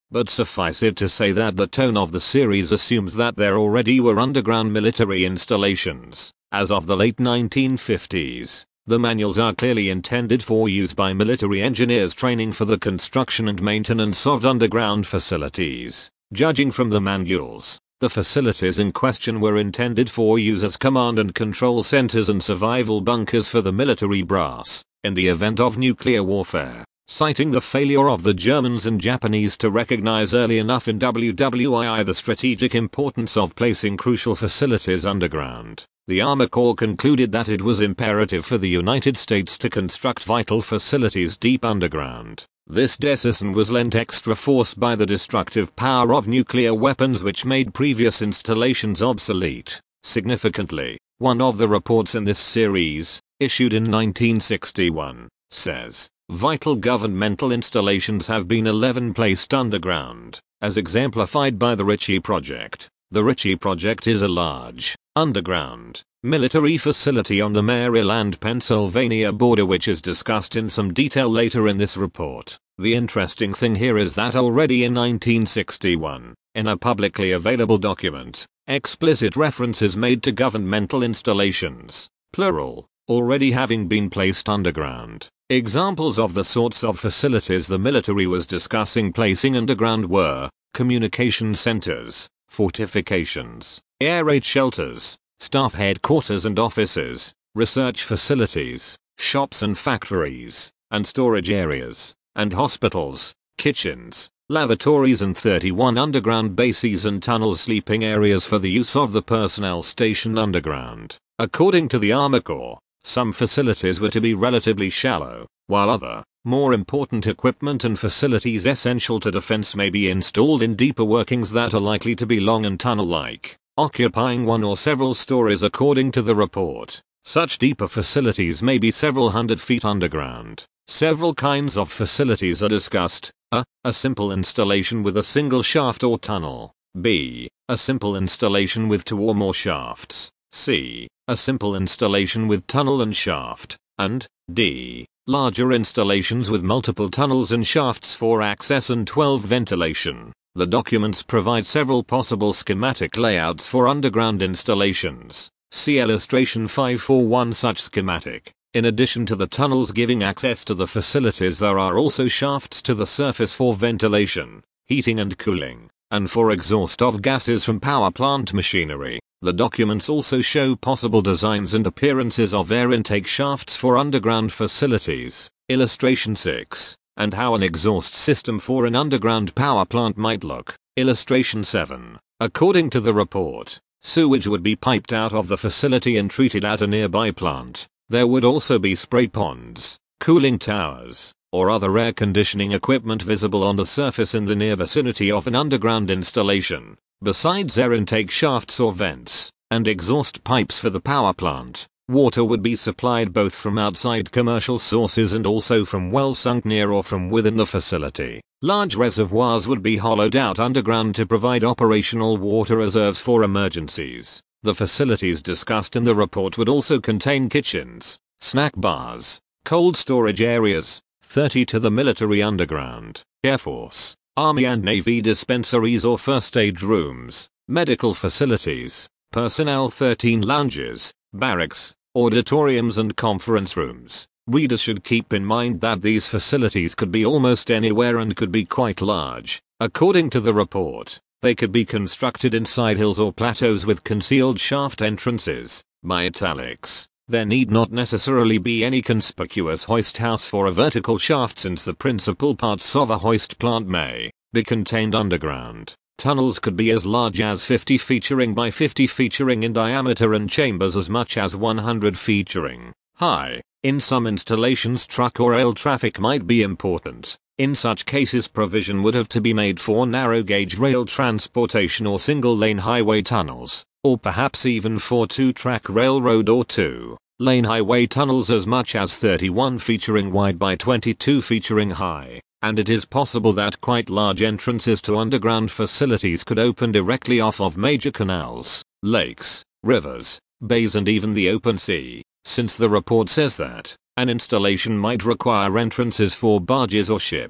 but suffice it to say that the tone of the series assumes that there already were underground military installations. As of the late nineteen fifties, the manuals are clearly intended for use by military engineers training for the construction and maintenance of underground facilities. Judging from the manuals, the facilities in question were intended for use as command and control centers and survival bunkers for the military brass, in the event of nuclear warfare. Citing the failure of the Germans and Japanese to recognize early enough in W W two the strategic importance of placing crucial facilities underground, the Army Corps concluded that it was imperative for the United States to construct vital facilities deep underground. This decision was lent extra force by the destructive power of nuclear weapons, which made previous installations obsolete. Significantly, one of the reports in this series, issued in nineteen sixty-one, says, vital governmental installations have been eleven placed underground, as exemplified by the Ritchie Project. The Ritchie Project is a large, underground, military facility on the Maryland-Pennsylvania border which is discussed in some detail later in this report. The interesting thing here is that already in nineteen sixty-one, in a publicly available document, explicit reference is made to governmental installations, plural, already having been placed underground. Examples of the sorts of facilities the military was discussing placing underground were communication centers, fortifications, air raid shelters, staff headquarters and offices, research facilities, shops and factories, and storage areas, and hospitals, kitchens, lavatories and thirty-one underground bases and tunnel sleeping areas for the use of the personnel stationed underground. According to the Army Corps, some facilities were to be relatively shallow, while other, more important equipment and facilities essential to defense may be installed in deeper workings that are likely to be long and tunnel-like, occupying one or several stories according to the report. Such deeper facilities may be several hundred feet underground. Several kinds of facilities are discussed. A. A simple installation with a single shaft or tunnel. B. A simple installation with two or more shafts. C. A simple installation with tunnel and shaft. And D. Larger installations with multiple tunnels and shafts for access and twelve ventilation. The documents provide several possible schematic layouts for underground installations. See illustration five for one such schematic. In addition to the tunnels giving access to the facilities, there are also shafts to the surface for ventilation, heating and cooling, and for exhaust of gases from power plant machinery. The documents also show possible designs and appearances of air intake shafts for underground facilities, illustration six, and how an exhaust system for an underground power plant might look, illustration seven. According to the report, sewage would be piped out of the facility and treated at a nearby plant. There would also be spray ponds, cooling towers, or other air conditioning equipment visible on the surface in the near vicinity of an underground installation. Besides air intake shafts or vents, and exhaust pipes for the power plant, water would be supplied both from outside commercial sources and also from wells sunk near or from within the facility. Large reservoirs would be hollowed out underground to provide operational water reserves for emergencies. The facilities discussed in the report would also contain kitchens, snack bars, cold storage areas, thirty to the military underground, Air Force, Army and Navy dispensaries or first aid rooms, medical facilities, personnel thirteen lounges, barracks, auditoriums and conference rooms. Readers should keep in mind that these facilities could be almost anywhere and could be quite large. According to the report, they could be constructed inside hills or plateaus with concealed shaft entrances. My italics. There need not necessarily be any conspicuous hoist house for a vertical shaft, since the principal parts of a hoist plant may be contained underground. Tunnels could be as large as fifty featuring by fifty featuring in diameter and chambers as much as one hundred featuring high. In some installations, truck or rail traffic might be important. In such cases, provision would have to be made for narrow gauge rail transportation or single lane highway tunnels, or perhaps even for two-track railroad or two-lane highway tunnels as much as thirty-one featuring wide by twenty-two featuring high, and it is possible that quite large entrances to underground facilities could open directly off of major canals, lakes, rivers, bays and even the open sea, since the report says that an installation might require entrances for barges or ships.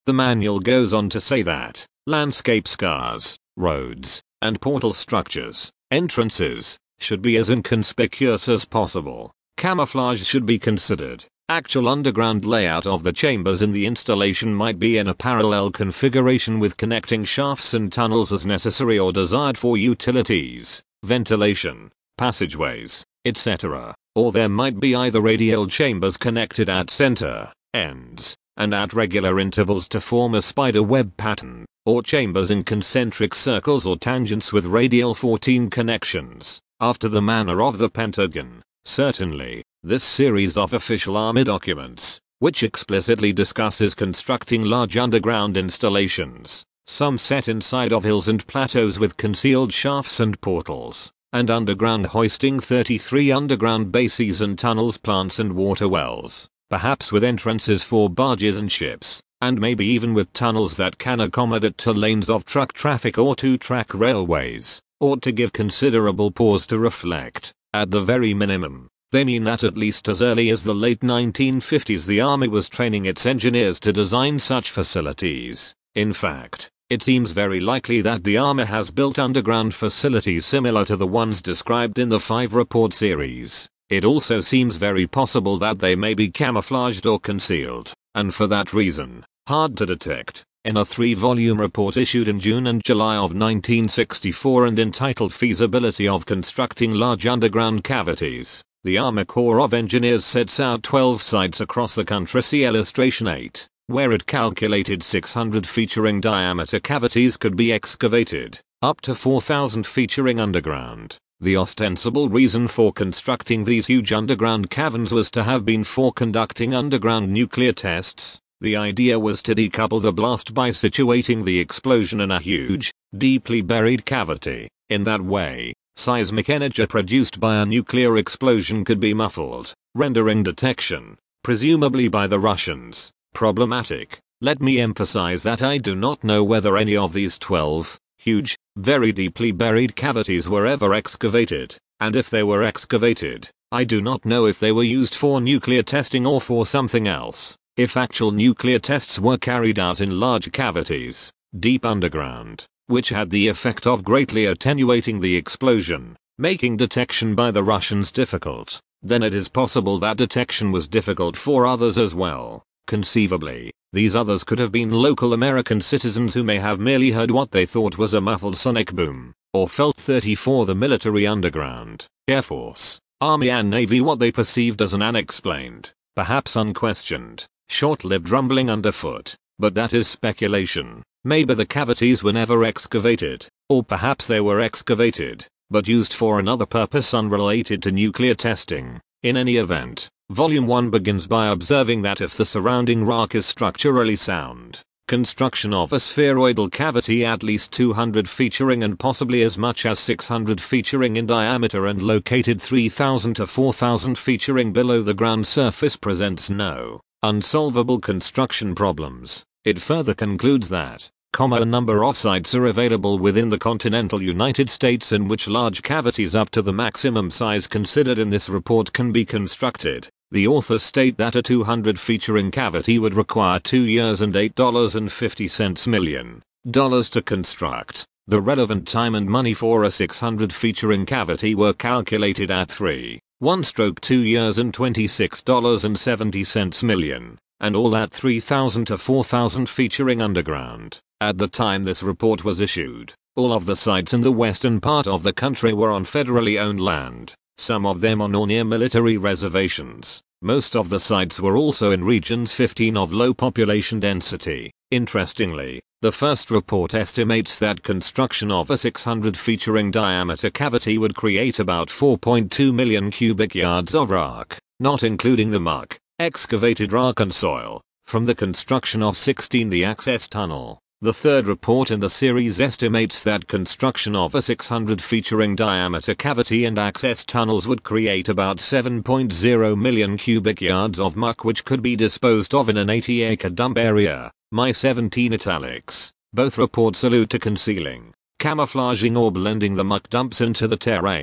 The manual goes on to say that landscape scars, roads, and portal structures, entrances, should be as inconspicuous as possible. Camouflage should be considered. Actual underground layout of the chambers in the installation might be in a parallel configuration with connecting shafts and tunnels as necessary or desired for utilities, ventilation, passageways, et cetera. Or there might be either radial chambers connected at center, ends, and at regular intervals to form a spider web pattern, or chambers in concentric circles or tangents with radial fourteen connections, after the manner of the Pentagon. Certainly, this series of official Army documents, which explicitly discusses constructing large underground installations, some set inside of hills and plateaus with concealed shafts and portals, and underground hoisting thirty-three underground bases and tunnels, plants and water wells, perhaps with entrances for barges and ships, and maybe even with tunnels that can accommodate two lanes of truck traffic or two-track railways, ought to give considerable pause to reflect. At the very minimum, they mean that at least as early as the late nineteen fifties the Army was training its engineers to design such facilities. In fact, it seems very likely that the Army has built underground facilities similar to the ones described in the five report series. It also seems very possible that they may be camouflaged or concealed, and for that reason, hard to detect. In a three-volume report issued in June and July of nineteen sixty-four and entitled Feasibility of Constructing Large Underground Cavities, the Army Corps of Engineers sets out twelve sites across the country, see illustration eight, where it calculated six hundred featuring diameter cavities could be excavated, up to four thousand featuring underground. The ostensible reason for constructing these huge underground caverns was to have been for conducting underground nuclear tests. The idea was to decouple the blast by situating the explosion in a huge, deeply buried cavity. In that way, seismic energy produced by a nuclear explosion could be muffled, rendering detection, presumably by the Russians, problematic. Let me emphasize that I do not know whether any of these twelve, huge, very deeply buried cavities were ever excavated, and if they were excavated, I do not know if they were used for nuclear testing or for something else. If actual nuclear tests were carried out in large cavities, deep underground, which had the effect of greatly attenuating the explosion, making detection by the Russians difficult, then it is possible that detection was difficult for others as well. Conceivably, these others could have been local American citizens who may have merely heard what they thought was a muffled sonic boom, or felt thirty-four the military underground, Air Force, Army and Navy what they perceived as an unexplained, perhaps unquestioned, short-lived rumbling underfoot, but that is speculation. Maybe the cavities were never excavated, or perhaps they were excavated, but used for another purpose unrelated to nuclear testing. In any event, Volume one begins by observing that if the surrounding rock is structurally sound, construction of a spheroidal cavity at least two hundred featuring and possibly as much as six hundred featuring in diameter and located three thousand to four thousand featuring below the ground surface presents no unsolvable construction problems. It further concludes that, a number of sites are available within the continental United States in which large cavities up to the maximum size considered in this report can be constructed. The authors state that a two hundred featuring cavity would require two years and eight dollars and fifty cents million dollars to construct. The relevant time and money for a six hundred featuring cavity were calculated at three, one stroke two years and twenty-six dollars and seventy cents million, and all at three thousand to four thousand featuring underground. At the time this report was issued, all of the sites in the western part of the country were on federally owned land, some of them on or near military reservations. Most of the sites were also in regions fifteen of low population density. Interestingly, the first report estimates that construction of a six hundred featuring diameter cavity would create about four point two million cubic yards of rock, not including the muck, excavated rock and soil, from the construction of sixteen the access tunnel. The third report in the series estimates that construction of a six hundred featuring diameter cavity and access tunnels would create about seven point zero million cubic yards of muck which could be disposed of in an eighty acre dump area. My seventeen italics. Both reports allude to concealing, camouflaging or blending the muck dumps into the terrain.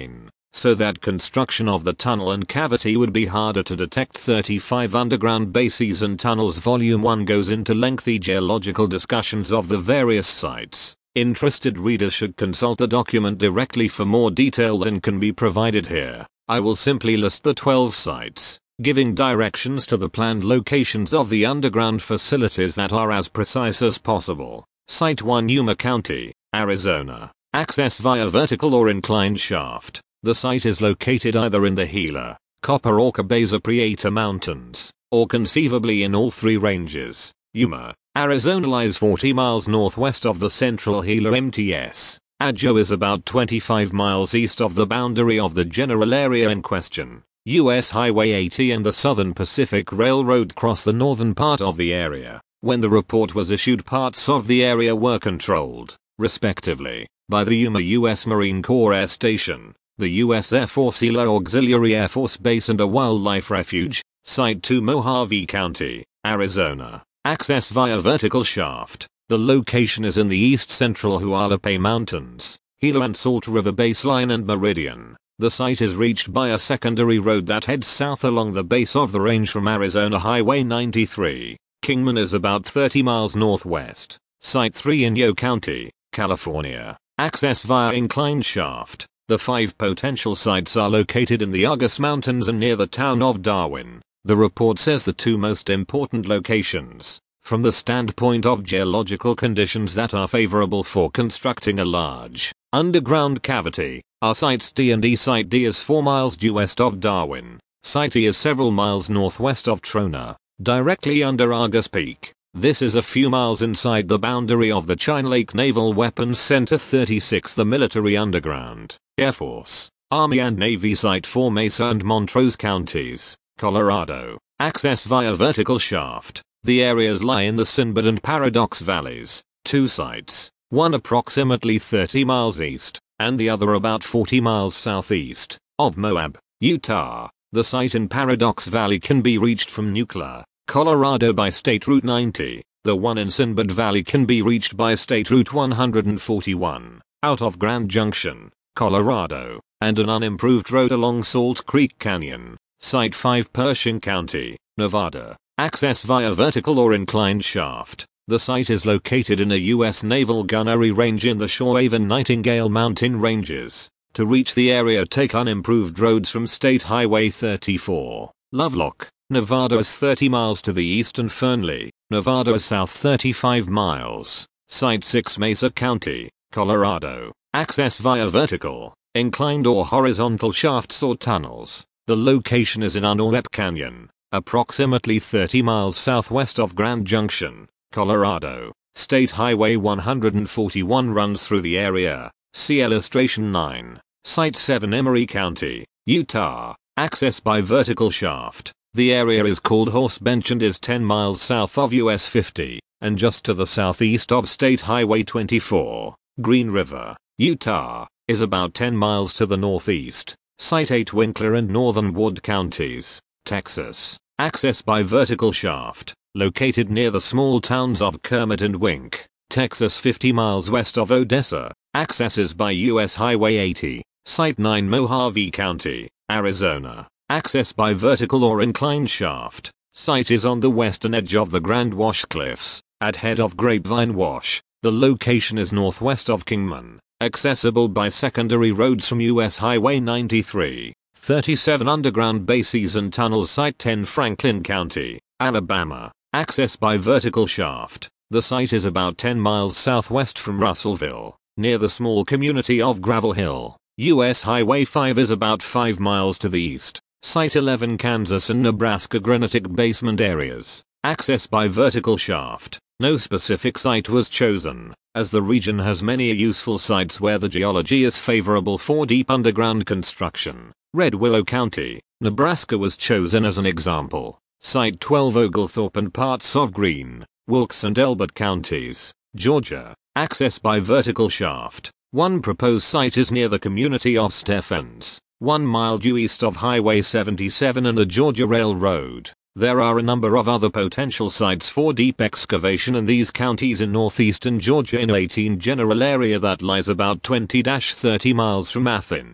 so that construction of the tunnel and cavity would be harder to detect. thirty-five Underground Bases and Tunnels Volume one goes into lengthy geological discussions of the various sites. Interested readers should consult the document directly for more detail than can be provided here. I will simply list the twelve sites, giving directions to the planned locations of the underground facilities that are as precise as possible. Site one, Yuma County, Arizona. Access via vertical or inclined shaft. The site is located either in the Gila, Copper or Cabeza Prieta Mountains, or conceivably in all three ranges. Yuma, Arizona lies forty miles northwest of the central Gila M T S. Ajo is about twenty-five miles east of the boundary of the general area in question. U S Highway eighty and the Southern Pacific Railroad cross the northern part of the area. When the report was issued, parts of the area were controlled, respectively, by the Yuma U S Marine Corps Air Station, the U S Air Force Gila Auxiliary Air Force Base and a wildlife refuge. Site two, Mojave County, Arizona. Access via vertical shaft. The location is in the east-central Hualape Mountains, Gila and Salt River baseline and meridian. The site is reached by a secondary road that heads south along the base of the range from Arizona Highway ninety-three. Kingman is about thirty miles northwest. Site three, Inyo County, California. Access via inclined shaft. The five potential sites are located in the Argus Mountains and near the town of Darwin. The report says the two most important locations, from the standpoint of geological conditions that are favorable for constructing a large underground cavity, are sites D and E. Site D is four miles due west of Darwin. Site E is several miles northwest of Trona, directly under Argus Peak. This is a few miles inside the boundary of the Chine Lake Naval Weapons Center. thirty-six The military underground, Air Force, Army and Navy. Site four, Mesa and Montrose Counties, Colorado. Access via vertical shaft. The areas lie in the Sinbad and Paradox Valleys. Two sites, one approximately thirty miles east, and the other about forty miles southeast, of Moab, Utah. The site in Paradox Valley can be reached from Nuclear, Colorado by State Route ninety. The one in Sinbad Valley can be reached by State Route one forty-one, out of Grand Junction, Colorado, and an unimproved road along Salt Creek Canyon. Site five, Pershing County, Nevada. Access via vertical or inclined shaft. The site is located in a U S Naval gunnery range in the Shorehaven Nightingale Mountain Ranges. To reach the area, take unimproved roads from State Highway thirty-four. Lovelock, Nevada is thirty miles to the east and Fernley, Nevada is south thirty-five miles. Site six, Mesa County, Colorado. Access via vertical, inclined or horizontal shafts or tunnels. The location is in Anahuep Canyon, approximately thirty miles southwest of Grand Junction, Colorado. State Highway one forty-one runs through the area. See illustration nine. Site seven, Emery County, Utah. Access by vertical shaft. The area is called Horsebench and is ten miles south of U S fifty, and just to the southeast of State Highway twenty-four. Green River, Utah, is about ten miles to the northeast. Site eight, Winkler and Northern Wood Counties, Texas. Access by vertical shaft. Located near the small towns of Kermit and Wink, Texas, fifty miles west of Odessa. Access is by U S Highway eighty. Site nine, Mojave County, Arizona. Access by vertical or inclined shaft. Site is on the western edge of the Grand Wash Cliffs, at head of Grapevine Wash. The location is northwest of Kingman. Accessible by secondary roads from U S Highway ninety-three. thirty-seven Underground Bases and Tunnels. Site ten, Franklin County, Alabama. Access by vertical shaft. The site is about ten miles southwest from Russellville, near the small community of Gravel Hill. U S Highway five is about five miles to the east. Site eleven, Kansas and Nebraska granitic basement areas. Access by vertical shaft. No specific site was chosen, as the region has many useful sites where the geology is favorable for deep underground construction. Red Willow County, Nebraska was chosen as an example. Site twelve, Oglethorpe and parts of Greene, Wilkes and Elbert counties, Georgia. Access by vertical shaft. One proposed site is near the community of Stephens, one mile due east of Highway seventy-seven and the Georgia Railroad. There are a number of other potential sites for deep excavation in these counties in northeastern Georgia in eighteen general area that lies about twenty to thirty miles from Athens.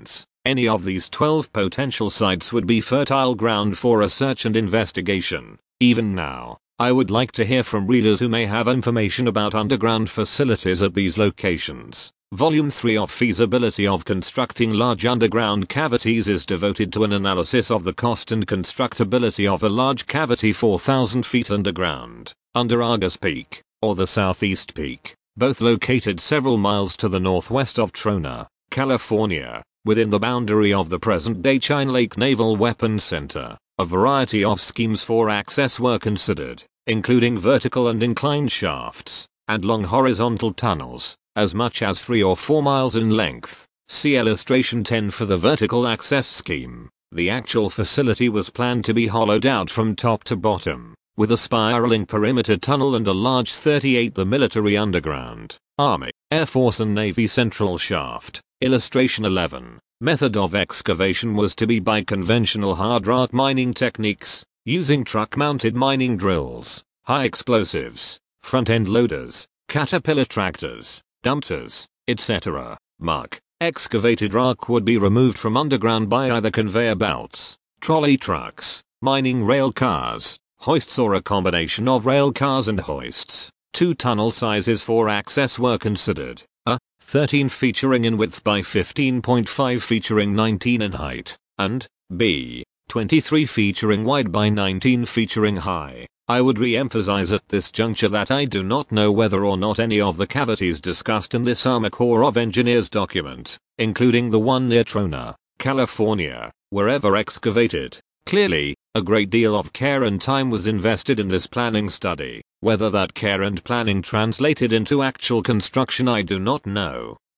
Any of these twelve potential sites would be fertile ground for research and investigation. Even now, I would like to hear from readers who may have information about underground facilities at these locations. Volume three of Feasibility of Constructing Large Underground Cavities is devoted to an analysis of the cost and constructability of a large cavity four thousand feet underground, under Argus Peak, or the Southeast Peak, both located several miles to the northwest of Trona, California, within the boundary of the present-day Chine Lake Naval Weapons Center. A variety of schemes for access were considered, including vertical and inclined shafts, and long horizontal tunnels, as much as three or four miles in length. See illustration ten for the vertical access scheme. The actual facility was planned to be hollowed out from top to bottom, with a spiraling perimeter tunnel and a large thirty-eight the military underground, Army, Air Force and Navy central shaft. Illustration eleven. Method of excavation was to be by conventional hard rock mining techniques, using truck-mounted mining drills, high explosives, front-end loaders, caterpillar tractors, dumpsters, et cetera. Muck, excavated rock would be removed from underground by either conveyor belts, trolley trucks, mining rail cars, hoists or a combination of rail cars and hoists. Two tunnel sizes for access were considered. A. thirteen featuring in width by fifteen point five featuring nineteen in height, and B. twenty-three featuring wide by nineteen featuring high. I would re-emphasize at this juncture that I do not know whether or not any of the cavities discussed in this Army Corps of Engineers document, including the one near Trona, California, were ever excavated. Clearly, a great deal of care and time was invested in this planning study. Whether that care and planning translated into actual construction I do not know.